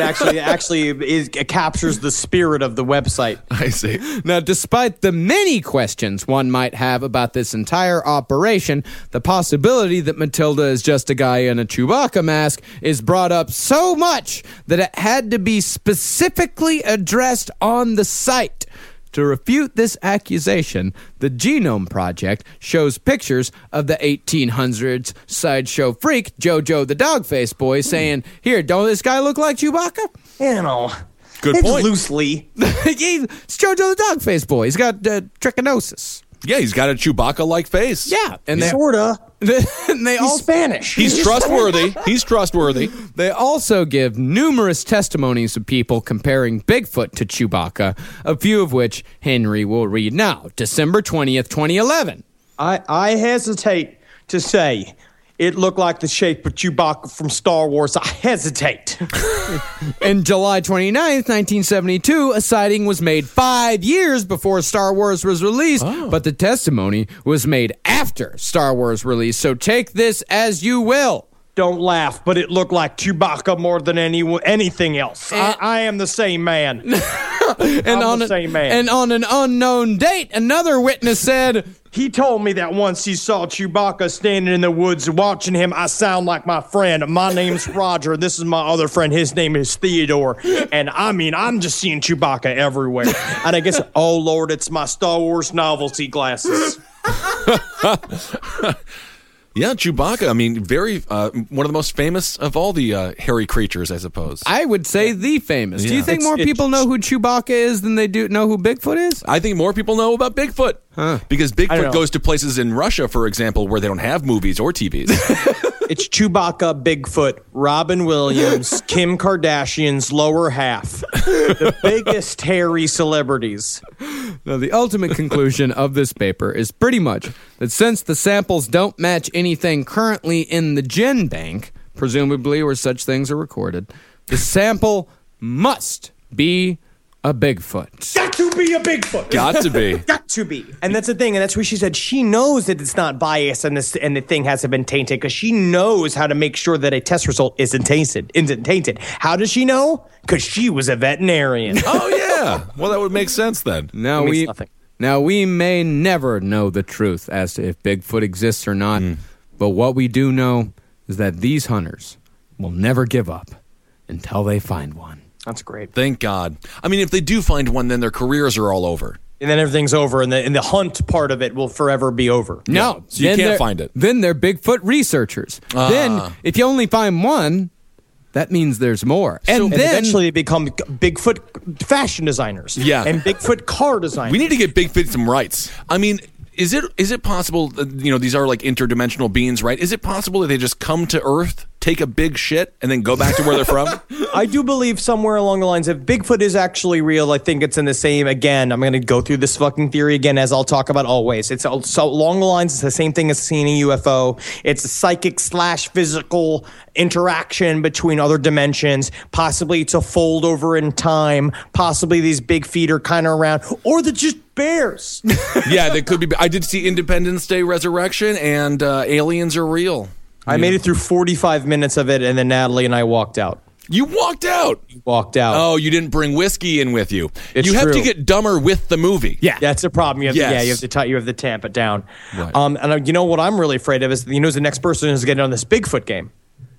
it captures the spirit of the website. I see. Now, despite the many questions one might have about this entire operation, the possibility that Matilda is just a guy in a Chewbacca mask is brought up so much that it had to be specifically addressed on the site. To refute this accusation, the Genome Project shows pictures of the 1800s sideshow freak, Jojo the Dog-Faced Boy, saying, here, don't this guy look like Chewbacca? Good It's point. loosely. It's Jojo the Dog-Faced Boy. He's got trichinosis. Yeah, he's got a Chewbacca-like face. Yeah. And they, Sorta. and they He's also Spanish. He's trustworthy. He's trustworthy. They also give numerous testimonies of people comparing Bigfoot to Chewbacca, a few of which Henry will read now. December 20th, 2011. I hesitate to say it looked like the shape of Chewbacca from Star Wars. I hesitate. In July 29th, 1972, a sighting was made 5 years before Star Wars was released, but the testimony was made after Star Wars release, so take this as you will. Don't laugh, but it looked like Chewbacca more than anything else. I am the same man. I'm the same man. And on an unknown date, another witness said, He told me that once he saw Chewbacca standing in the woods watching him, I sound like my friend. My name's Roger. This is my other friend. His name is Theodore. And I'm just seeing Chewbacca everywhere. And I guess, oh Lord, it's my Star Wars novelty glasses. Yeah, Chewbacca. I mean, very one of the most famous of all the hairy creatures, I suppose. I would say the famous. Do you Yeah. think more people know who Chewbacca is than they do know who Bigfoot is? I think more people know about Bigfoot. Because I don't Bigfoot know. goes to places in Russia, for example, where they don't have movies or TVs. It's Chewbacca, Bigfoot, Robin Williams, Kim Kardashian's lower half. The biggest hairy celebrities. Now, the ultimate conclusion of this paper is pretty much that since the samples don't match anything currently in the Gen Bank, presumably where such things are recorded, the sample must be a Bigfoot. Got to be a Bigfoot. Got to be. Got to be. And that's the thing. And that's where she said she knows that it's not biased and the thing hasn't been tainted because she knows how to make sure that a test result isn't tainted. How does she know? Because she was a veterinarian. Oh, yeah. Well, that would make sense then. Now means nothing. we may never know the truth as to if Bigfoot exists or not, but what we do know is that these hunters will never give up until they find one. That's great. Thank God. I mean, if they do find one, then their careers are all over. And then everything's over and the hunt part of it will forever be over. No. so you then can't they're- find it. Then they're Bigfoot researchers. Then, if you only find one, that means there's more. And And then eventually they become Bigfoot fashion designers. Yeah. And Bigfoot car designers. We need to get Bigfoot some rights. I mean, is it possible, these are like interdimensional beings, right? Is it possible that they just come to Earth, take a big shit, and then go back to where they're from? I do believe somewhere along the lines, if Bigfoot is actually real, I think it's in the same, again, I'm going to go through this fucking theory again, as I'll talk about always. It's so along the lines, it's the same thing as seeing a UFO. It's a psychic / physical interaction between other dimensions. Possibly it's a fold over in time. Possibly these big feet are kind of around. Or they're just bears. Yeah, they could be. I did see Independence Day Resurrection, and aliens are real. I made it through 45 minutes of it, and then Natalie and I walked out. You walked out. Oh, you didn't bring whiskey in with you. It's you have true. to get dumber with the movie. Yeah. That's the problem. You have Yes. you have to tamp it down. Right. And you know what I'm really afraid of is, the next person is getting on this Bigfoot game.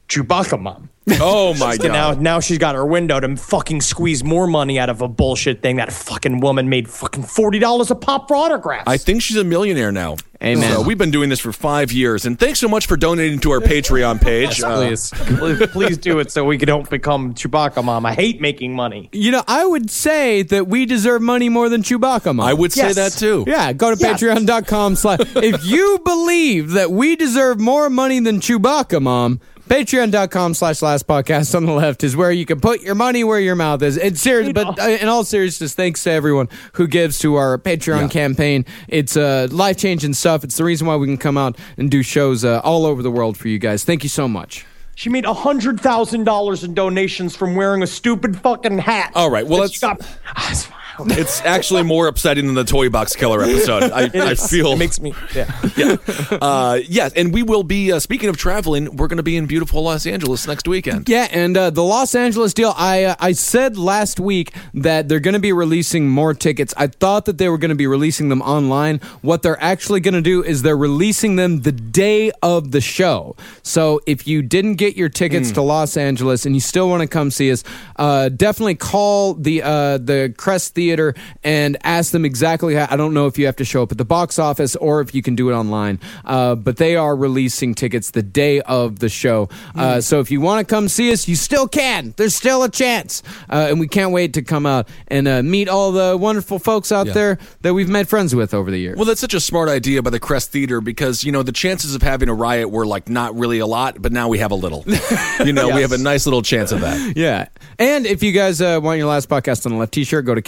Chewbacca mom. Oh my So God. now she's got her window to fucking squeeze more money out of a bullshit thing. That fucking woman made fucking $40 a pop for autographs. I think she's a millionaire now. Amen. So we've been doing this for 5 years, and thanks so much for donating to our Patreon page. Please do it so we don't become Chewbacca mom. I hate making money. You know, I would say that we deserve money more than Chewbacca, Mom. I would say Yes. that too. Yeah, go to Yes. patreon.com/. If you believe that we deserve more money than Chewbacca, Mom, patreon.com/last podcast on the left is where you can put your money where your mouth is. It's serious, but in all seriousness, thanks to everyone who gives to our Patreon campaign. It's life-changing stuff. It's the reason why we can come out and do shows all over the world for you guys. Thank you so much. She made $100,000 in donations from wearing a stupid fucking hat. All right, well, that she got- It's actually more upsetting than the Toy Box Killer episode. I feel It makes me. Yeah. yes, and we will be speaking of traveling. We're going to be in beautiful Los Angeles next weekend. Yeah, and the Los Angeles deal, I said last week that they're going to be releasing more tickets. I thought that they were going to be releasing them online. What they're actually going to do is they're releasing them the day of the show. So if you didn't get your tickets to Los Angeles and you still want to come see us, definitely call the Crest Theater and ask them exactly how. I don't know if you have to show up at the box office or if you can do it online, but they are releasing tickets the day of the show. So if you want to come see us, you still can. There's still a chance. And we can't wait to come out and meet all the wonderful folks out there that we've made friends with over the years. Well, that's such a smart idea by the Crest Theater because, you know, the chances of having a riot were like not really a lot, but now we have a little. We have a nice little chance of that. Yeah. And if you guys want your last podcast on the left t-shirt, go to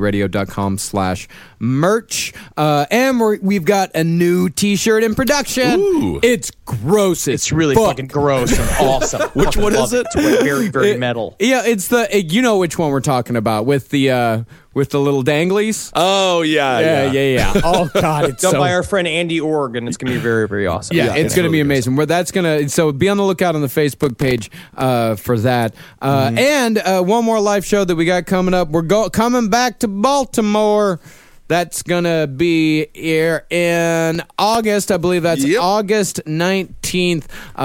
cavecomedyradio.com/merch. And we've got a new t-shirt in production. Ooh. It's gross. It's really fuck. fucking gross and awesome. Which one is it? It's very, very metal. Yeah, it's you know which one we're talking about with the little danglies. Oh, Yeah. Oh God, it's Done so by our friend Andy Org, and it's going to be very, very awesome. Yeah, it's going to be amazing. Where that's going to, so be on the lookout on the Facebook page for that. And one more live show that we got coming up. We're coming back to Baltimore. That's going to be here in August. I believe that's August 19th.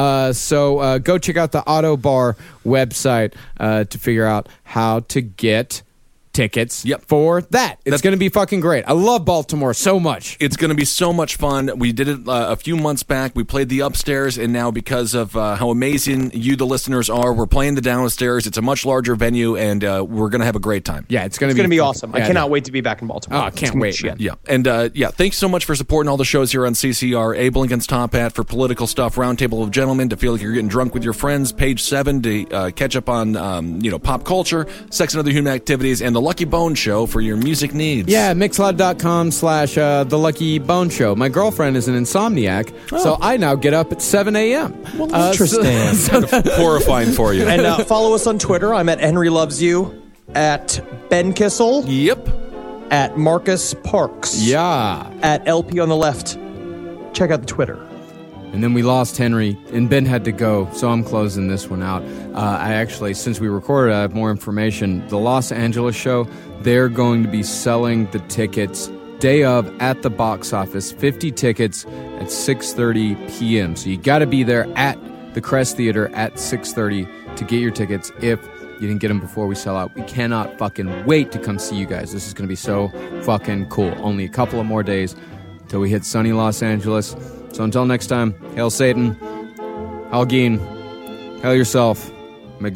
So go check out the Auto Bar website to figure out how to get tickets for that. It's going to be fucking great. I love Baltimore so much. It's going to be so much fun. We did it a few months back. We played the upstairs, and now because of how amazing you, the listeners, are, we're playing the downstairs. It's a much larger venue, and we're going to have a great time. Yeah, it's going It's going to be fucking awesome. Yeah, I cannot wait to be back in Baltimore. Oh, I can't wait, man. Yeah, and thanks so much for supporting all the shows here on CCR. Abe Lincoln's Top Hat for political stuff, Roundtable of Gentlemen to feel like you're getting drunk with your friends, Page 7 to catch up on pop culture, sex and other human activities, and the Lucky Bone Show for your music needs. Yeah, mixcloud.com/The Lucky Bone Show. My girlfriend is an insomniac, so I now get up at 7 a.m. Well, interesting. Horrifying for you. And follow us on Twitter. I'm at Henry Loves You, at Ben Kissel, Yep. at Marcus Parks, Yeah. at LP on the left. Check out the Twitter. And then we lost Henry, and Ben had to go, so I'm closing this one out. I actually, since we recorded, I have more information. The Los Angeles show, they're going to be selling the tickets day of at the box office, 50 tickets at 6:30 p.m. So you got to be there at the Crest Theater at 6:30 to get your tickets if you didn't get them before we sell out. We cannot fucking wait to come see you guys. This is going to be so fucking cool. Only a couple of more days till we hit sunny Los Angeles. So until next time, hail Satan, hail Geen, hail yourself,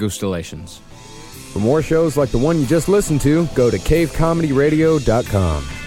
megustalations. For more shows like the one you just listened to, go to cavecomedyradio.com.